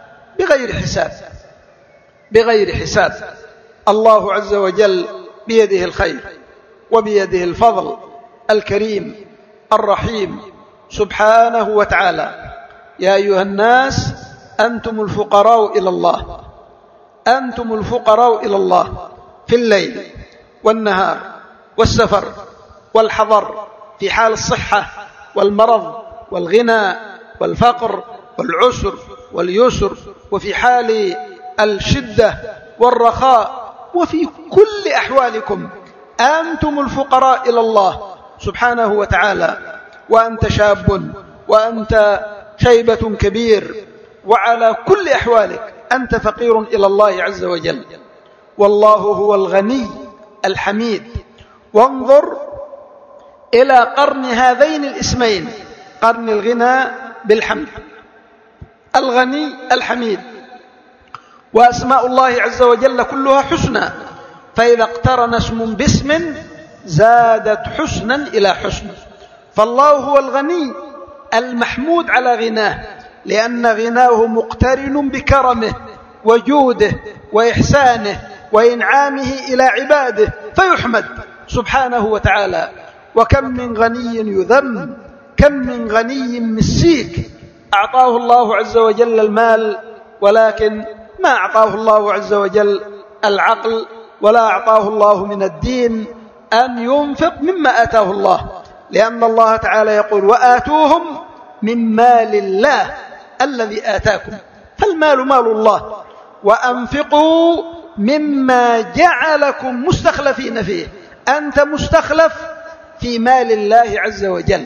بغير حساب. الله عز وجل بيده الخير وبيده الفضل، الكريم الرحيم سبحانه وتعالى. يا أيها الناس أنتم الفقراء إلى الله، أنتم الفقراء إلى الله في الليل والنهار والسفر والحضر، في حال الصحة والمرض والغنى والفقر والعسر واليسر، وفي حال الشدة والرخاء، وفي كل أحوالكم أنتم الفقراء إلى الله سبحانه وتعالى. وأنت شاب وأنت شيبة كبير، وعلى كل أحوالك أنت فقير إلى الله عز وجل، والله هو الغني الحميد. وانظر إلى قرن هذين الاسمين، قرن الغنى بالحمد، الغني الحميد. وأسماء الله عز وجل كلها حسنى، فإذا اقترن اسم باسم زادت حسنا إلى حسن. فالله هو الغني المحمود على غناه، لأن غناه مقترن بكرمه وجوده وإحسانه وإنعامه إلى عباده، فيحمد سبحانه وتعالى. وكم من غني يذم، كم من غني مسيك أعطاه الله عز وجل المال، ولكن ما أعطاه الله عز وجل العقل، ولا أعطاه الله من الدين أن ينفق مما آتاه الله، لأن الله تعالى يقول وآتوهم من مال الله الذي آتاكم، فالمال مال الله. وأنفقوا مما جعلكم مستخلفين فيه، أنت مستخلف في مال الله عز وجل.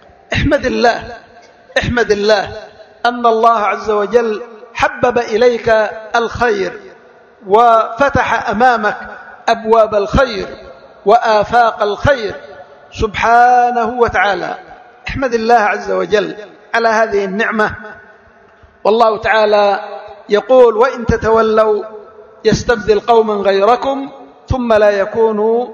احمد الله أن الله عز وجل حبب إليك الخير وفتح أمامك أبواب الخير وآفاق الخير سبحانه وتعالى. احمد الله عز وجل على هذه النعمة. والله تعالى يقول وإن تتولوا يستبدل قوما غيركم ثم لا يكونوا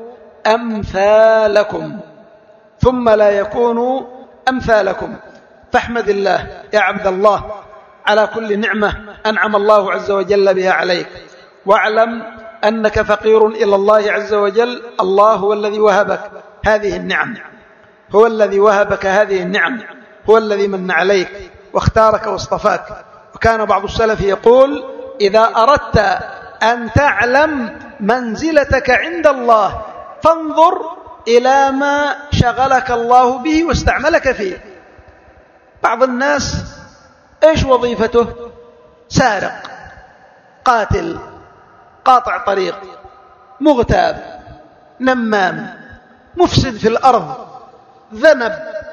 أمثالكم. فاحمد الله يا عبد الله على كل نعمة أنعم الله عز وجل بها عليك، واعلم أنك فقير إلى الله عز وجل. الله هو الذي وهبك هذه النعم، هو الذي وهبك هذه النعم، هو الذي من عليك واختارك واصطفاك. وكان بعض السلف يقول إذا أردت أن تعلم منزلتك عند الله فانظر إلى ما شغلك الله به واستعملك فيه. بعض الناس إيش وظيفته؟ سارق، قاتل، قاطع طريق، مغتاب، نمام، مفسد في الأرض، ذنب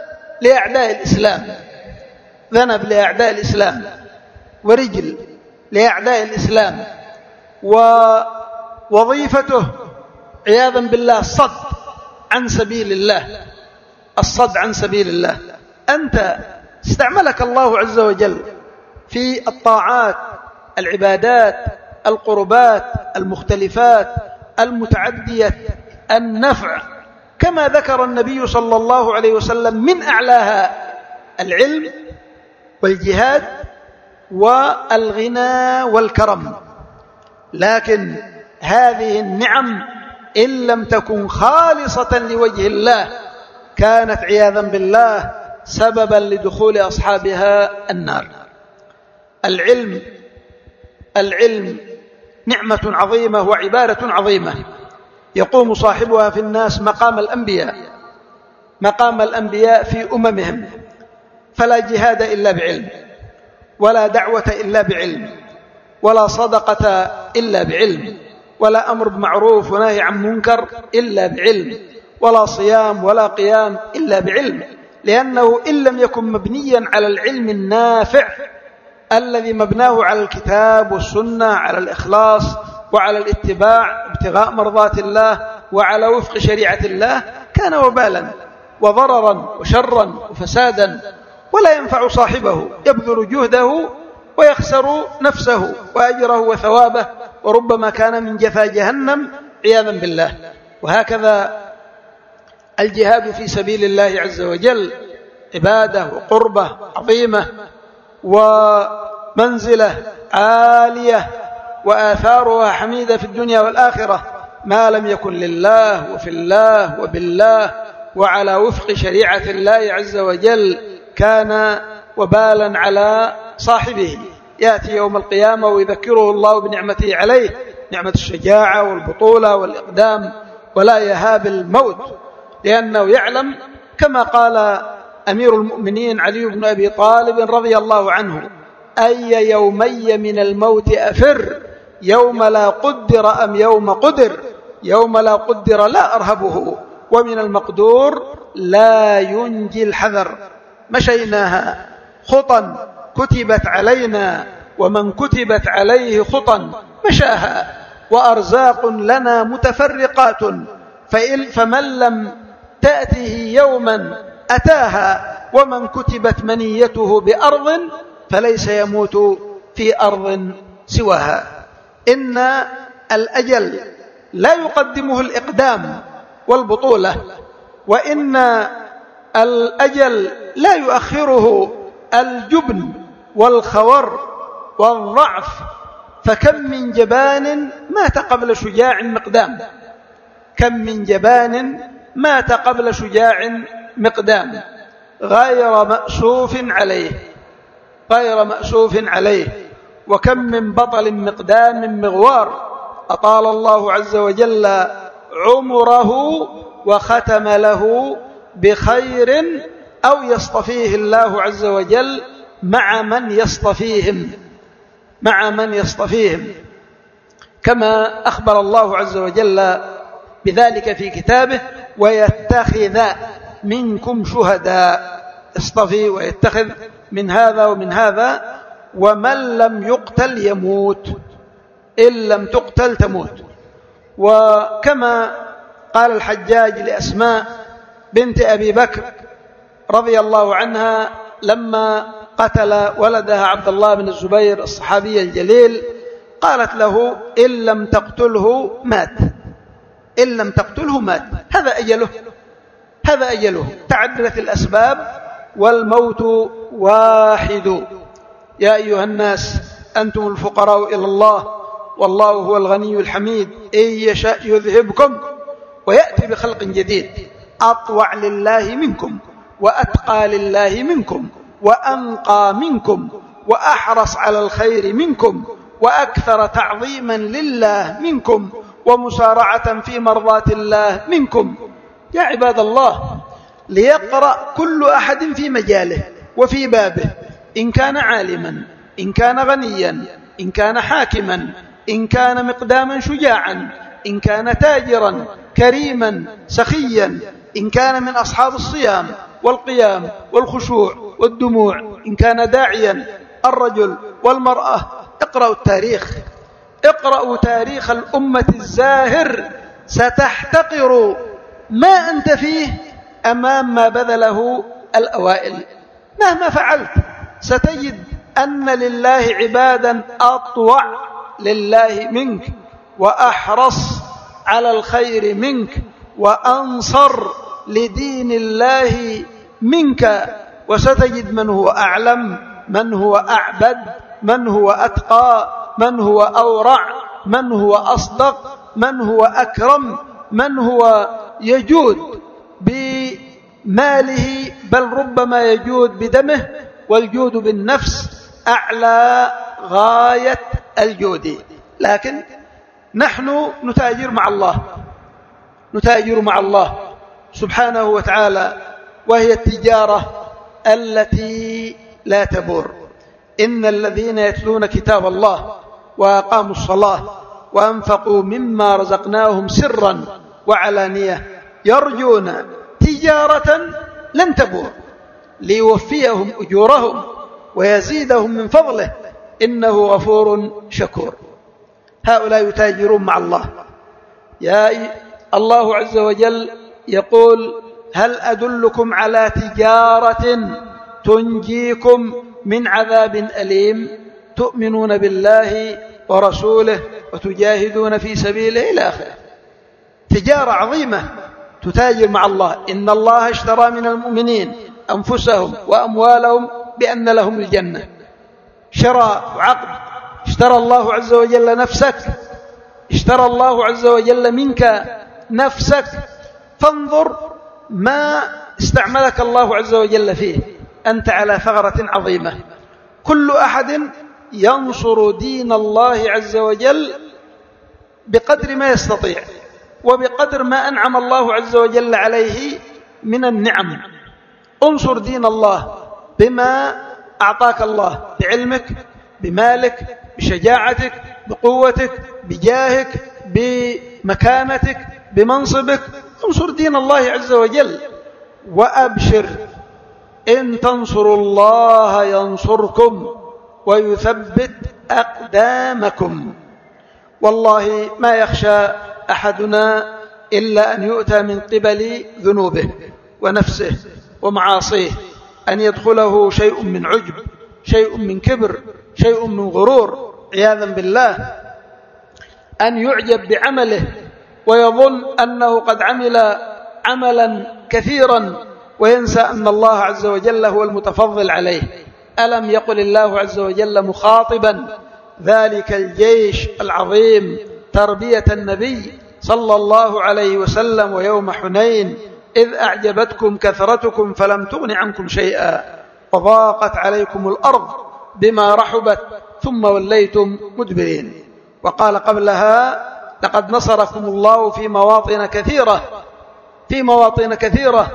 لأعداء الإسلام ورجل لأعداء الإسلام. ووظيفته عياذا بالله الصد عن سبيل الله. أنت استعملك الله عز وجل في الطاعات، العبادات، القربات المختلفات المتعدية النفع، كما ذكر النبي صلى الله عليه وسلم من أعلاها العلم والجهاد والغنى والكرم. لكن هذه النعم إن لم تكن خالصة لوجه الله كانت عياذا بالله سببا لدخول أصحابها النار. العلم نعمة عظيمة وعبادة عظيمة، يقوم صاحبها في الناس مقام الأنبياء في أممهم، فلا جهاد إلا بعلم، ولا دعوة إلا بعلم، ولا صدقة إلا بعلم، ولا أمر بمعروف ونهي عن منكر إلا بعلم، ولا صيام ولا قيام إلا بعلم، لأنه إن لم يكن مبنيا على العلم النافع الذي مبناه على الكتاب والسنة، على الإخلاص وعلى الاتباع ابتغاء مرضات الله وعلى وفق شريعة الله، كان وبالا وضررا وشرا وفسادا، ولا ينفع صاحبه، يبذل جهده ويخسر نفسه وأجره وثوابه، وربما كان من جفا جهنم عياذا بالله. وهكذا الجهاد في سبيل الله عز وجل عبادة وقربة عظيمة ومنزلة عالية وآثارها حميدة في الدنيا والآخرة، ما لم يكن لله وفي الله وبالله وعلى وفق شريعة الله عز وجل كان وبالا على صاحبه. يأتي يوم القيامة ويذكره الله بنعمته عليه، نعمة الشجاعة والبطولة والإقدام، ولا يهاب الموت، لأنه يعلم كما قال أمير المؤمنين علي بن أبي طالب رضي الله عنه: أي يومي من الموت أفر، يوم لا قدر أم يوم قدر، يوم لا قدر لا أرهبه، ومن المقدور لا ينجي الحذر. مشيناها خطا كتبت علينا، ومن كتبت عليه خطا مشاها، وأرزاق لنا متفرقات، فمن لم تأته يوما أتاها، ومن كتبت منيته بأرض فليس يموت في أرض سواها. إن الأجل لا يقدمه الإقدام والبطولة، وإن الأجل لا يؤخره الجبن والخور والضعف، فكم من جبان مات قبل شجاع مقدام، كم من جبان مات قبل شجاع مقدام، غير مأسوف عليه، غير مأسوف عليه. وكم من بطل مقدام مغوار أطال الله عز وجل عمره وختم له بخير، أو يصطفيه الله عز وجل مع من يصطفيهم، مع من يصطفيهم، كما أخبر الله عز وجل بذلك في كتابه: ويتخذ منكم شهداء، يصطفي ويتخذ من هذا ومن هذا، ومن لم يقتل يموت، إن لم تقتل تموت. وكما قال الحجاج لأسماء بنت أبي بكر رضي الله عنها لما قتل ولدها عبد الله بن الزبير الصحابي الجليل، قالت له: إن لم تقتله مات، إن لم تقتله مات، هذا أجله، هذا أجله. تعددت الأسباب والموت واحد. يا أيها الناس أنتم الفقراء إلى الله والله هو الغني الحميد، إن يشاء يذهبكم ويأتي بخلق جديد، أطوع لله منكم وأتقى لله منكم وأنقى منكم وأحرص على الخير منكم وأكثر تعظيما لله منكم ومسارعة في مرضات الله منكم. يا عباد الله، ليقرأ كل أحد في مجاله وفي بابه، إن كان عالما، إن كان غنيا، إن كان حاكما، إن كان مقداما شجاعا، إن كان تاجرا كريما سخيا، إن كان من أصحاب الصيام والقيام والخشوع والدموع، إن كان داعيا الرجل والمرأة. اقرأوا التاريخ، اقرأوا تاريخ الأمة الزاهر، ستحتقر ما أنت فيه أمام ما بذله الأوائل. مهما فعلت ستجد أن لله عبادا أطوع لله منك، وأحرص على الخير منك، وأنصر لدين الله منك. وستجد من هو أعلم، من هو أعبد، من هو أتقى، من هو أورع، من هو أصدق، من هو أكرم، من هو يجود بماله، بل ربما يجود بدمه، والجود بالنفس أعلى غاية الجود. لكن نحن نتاجر مع الله، نتاجر مع الله سبحانه وتعالى، وهي التجارة التي لا تبور. إن الذين يتلون كتاب الله وأقاموا الصلاة وأنفقوا مما رزقناهم سرا وعلانية يرجون تجارة لن تبور ليوفيهم أجورهم ويزيدهم من فضله إنه غفور شكور. هؤلاء يتاجرون مع الله. يا الله عز وجل يقول: هل أدلكم على تجارة تنجيكم من عذاب أليم تؤمنون بالله ورسوله وتجاهدون في سبيله إلى آخره. تجارة عظيمة تتاجر مع الله. إن الله اشترى من المؤمنين أنفسهم وأموالهم بأن لهم الجنة. شراء وعقد. اشترى الله عز وجل نفسك، اشترى الله عز وجل منك نفسك، فانظر ما استعملك الله عز وجل فيه. أنت على ثغرة عظيمة. كل أحد ينصر دين الله عز وجل بقدر ما يستطيع وبقدر ما أنعم الله عز وجل عليه من النعم. انصر دين الله بما أعطاك الله، بعلمك، بمالك، بشجاعتك، بقوتك، بجاهك، بمكانتك، بمنصبك. انصر دين الله عز وجل وأبشر، إن تنصروا الله ينصركم ويثبت أقدامكم. والله ما يخشى أحدنا إلا أن يؤتى من قبل ذنوبه ونفسه ومعاصيه، أن يدخله شيء من عجب، شيء من كبر، شيء من غرور عياذا بالله، أن يعجب بعمله ويظن أنه قد عمل عملا كثيرا وينسى أن الله عز وجل هو المتفضل عليه. ألم يقل الله عز وجل مخاطبا ذلك الجيش العظيم تربية النبي صلى الله عليه وسلم ويوم حنين إذ أعجبتكم كثرتكم فلم تغن عنكم شيئا وضاقت عليكم الأرض بما رحبت ثم وليتم مدبرين. وقال قبلها لقد نصركم الله في مواطن كثيرة.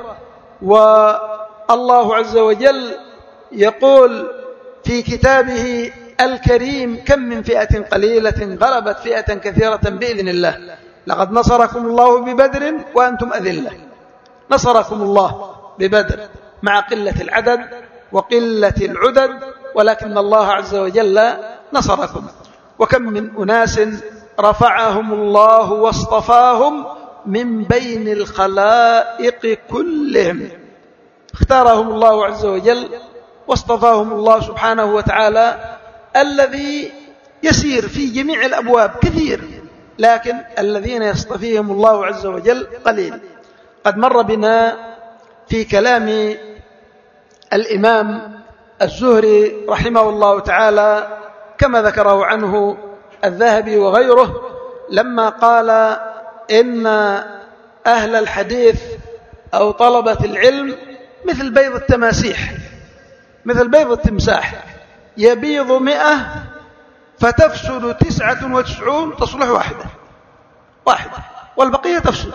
والله عز وجل يقول في كتابه الكريم كم من فئة قليلة غلبت فئة كثيرة بإذن الله. لقد نصركم الله ببدر وأنتم أذلة. نصركم الله ببدر مع قلة العدد وقلة العدد، ولكن الله عز وجل نصركم. وكم من أناس رفعهم الله واصطفاهم من بين الخلائق كلهم. اختارهم الله عز وجل واصطفاهم الله سبحانه وتعالى الذي يسير في جميع الأبواب كثير، لكن الذين يصطفيهم الله عز وجل قليل. قد مر بنا في كلام الإمام الزهري رحمه الله تعالى كما ذكره عنه الذهبي وغيره لما قال إن أهل الحديث أو طلبة العلم مثل بيض التماسيح، مثل بيض التمساح، يبيض 100 فتفسد 99 تصلح واحدة والبقية تفسد.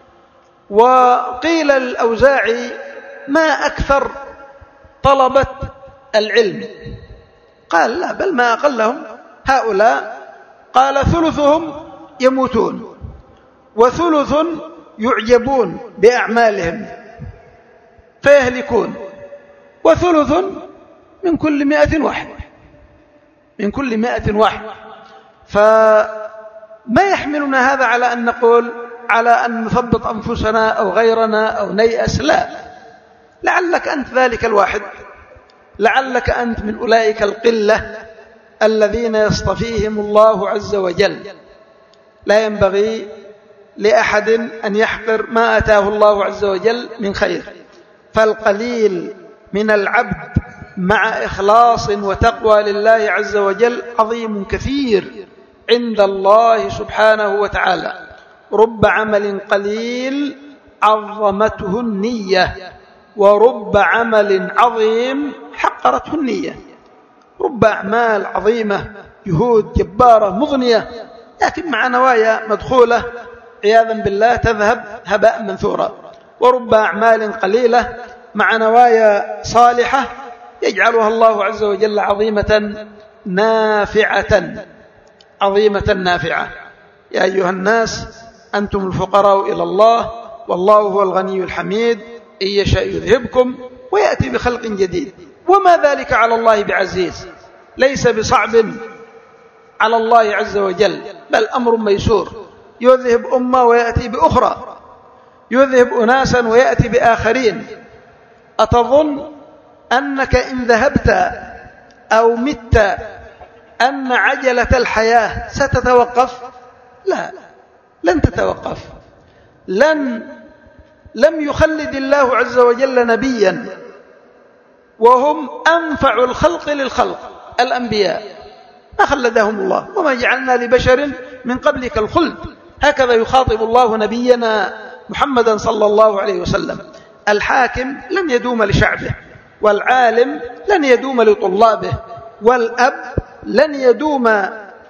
وقيل الأوزاعي ما أكثر طلبة العلم؟ قال لا، بل ما أقلهم هؤلاء. قال ثلثهم يموتون وثلث يعجبون بأعمالهم فيهلكون وثلث من كل 100 واحد، من كل 100 واحد. فما يحملنا هذا على أن نقول على أن نثبط أنفسنا أو غيرنا أو نيأس؟ لا، لعلك أنت ذلك الواحد، لعلك أنت من أولئك القلة الذين يصطفيهم الله عز وجل. لا ينبغي لأحد أن يحقر ما آتاه الله عز وجل من خير، فالقليل من العبد مع إخلاص وتقوى لله عز وجل عظيم كثير عند الله سبحانه وتعالى. رب عمل قليل عظمته النية، ورب عمل عظيم حقرته النية. رب أعمال عظيمة، جهود جبارة مضنية، لكن مع نوايا مدخولة عياذا بالله تذهب هباء منثورا. ورب أعمال قليلة مع نوايا صالحة يجعلها الله عز وجل عظيمة نافعة، عظيمة نافعة. يا أيها الناس أنتم الفقراء إلى الله والله هو الغني الحميد، إن يشاء يذهبكم ويأتي بخلق جديد وما ذلك على الله بعزيز. ليس بصعب على الله عز وجل، بل أمر ميسور. يذهب أمة ويأتي بأخرى، يذهب أناسا ويأتي بآخرين. أتظن أنك إن ذهبت أو مت أن عجلة الحياة ستتوقف؟ لا، لن تتوقف. لم يخلد الله عز وجل نبيا وهم أنفع الخلق للخلق الأنبياء ما خلدهم الله، وما جعلنا لبشر من قبلك الخلد. هكذا يخاطب الله نبينا محمدا صلى الله عليه وسلم. الحاكم لن يدوم لشعبه، والعالم لن يدوم لطلابه، والأب لن يدوم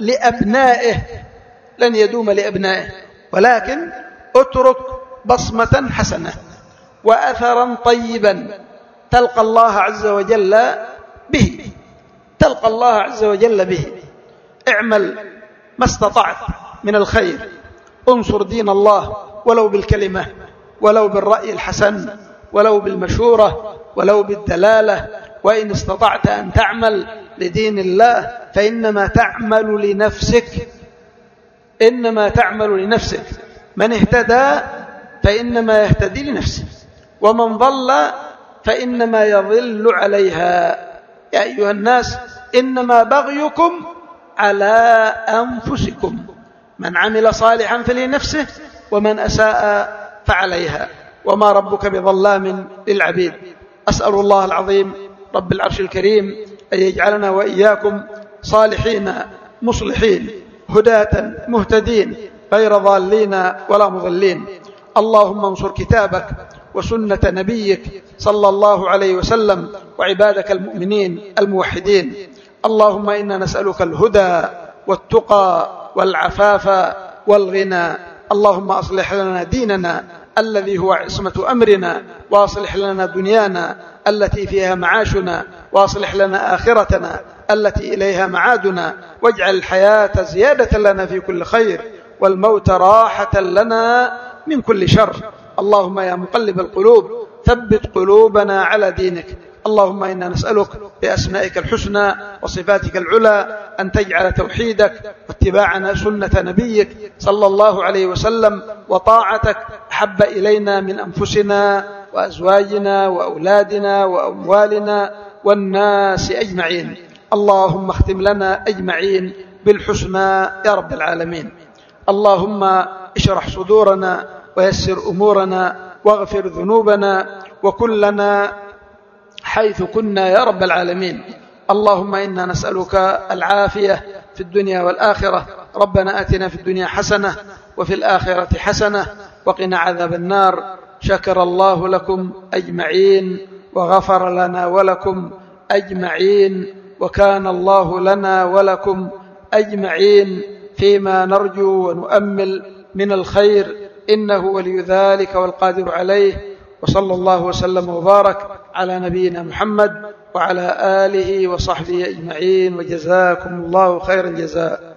لأبنائه، ولكن اترك بصمة حسنة وأثرا طيبا تلقى الله عز وجل به. اعمل ما استطعت من الخير، انصر دين الله ولو بالكلمة، ولو بالرأي الحسن، ولو بالمشورة، ولو بالدلالة. وإن استطعت أن تعمل لدين الله فإنما تعمل لنفسك. من اهتدى فإنما يهتدي لنفسه، ومن ضل فإنما يضل عليها. يا أيها الناس إنما بغيكم على أنفسكم، من عمل صالحا فلنفسه ومن أساء فعليها، وما ربك بظلام للعبيد. أسأل الله العظيم رب العرش الكريم أن يجعلنا وإياكم صالحين مصلحين هداة مهتدين غير ضالين ولا مضلين. اللهم انصر كتابك وسنة نبيك صلى الله عليه وسلم وعبادك المؤمنين الموحدين. اللهم إنا نسألك الهدى والتقى والعفاف والغنى. اللهم أصلح لنا ديننا الذي هو عصمة أمرنا، وأصلح لنا دنيانا التي فيها معاشنا، وأصلح لنا آخرتنا التي إليها معادنا، واجعل الحياة زيادة لنا في كل خير، والموت راحة لنا من كل شر. اللهم يا مقلب القلوب ثبت قلوبنا على دينك. اللهم إنا نسألك بأسمائك الحسنى وصفاتك العلى أن تجعل توحيدك واتباعنا سنة نبيك صلى الله عليه وسلم وطاعتك أحب إلينا من أنفسنا وأزواجنا وأولادنا وأموالنا والناس أجمعين. اللهم اختم لنا أجمعين بالحسنى يا رب العالمين. اللهم اشرح صدورنا ويسر أمورنا واغفر ذنوبنا وكلنا حيث كنا يا رب العالمين. اللهم إنا نسألك العافية في الدنيا والآخرة. ربنا آتنا في الدنيا حسنة وفي الآخرة حسنة وقنا عذاب النار. شكر الله لكم أجمعين وغفر لنا ولكم أجمعين، وكان الله لنا ولكم أجمعين فيما نرجو ونؤمل من الخير، إنه ولي ذلك والقادر عليه. وصلى الله وسلم وبارك على نبينا محمد وعلى آله وصحبه أجمعين، وجزاكم الله خير الجزاء.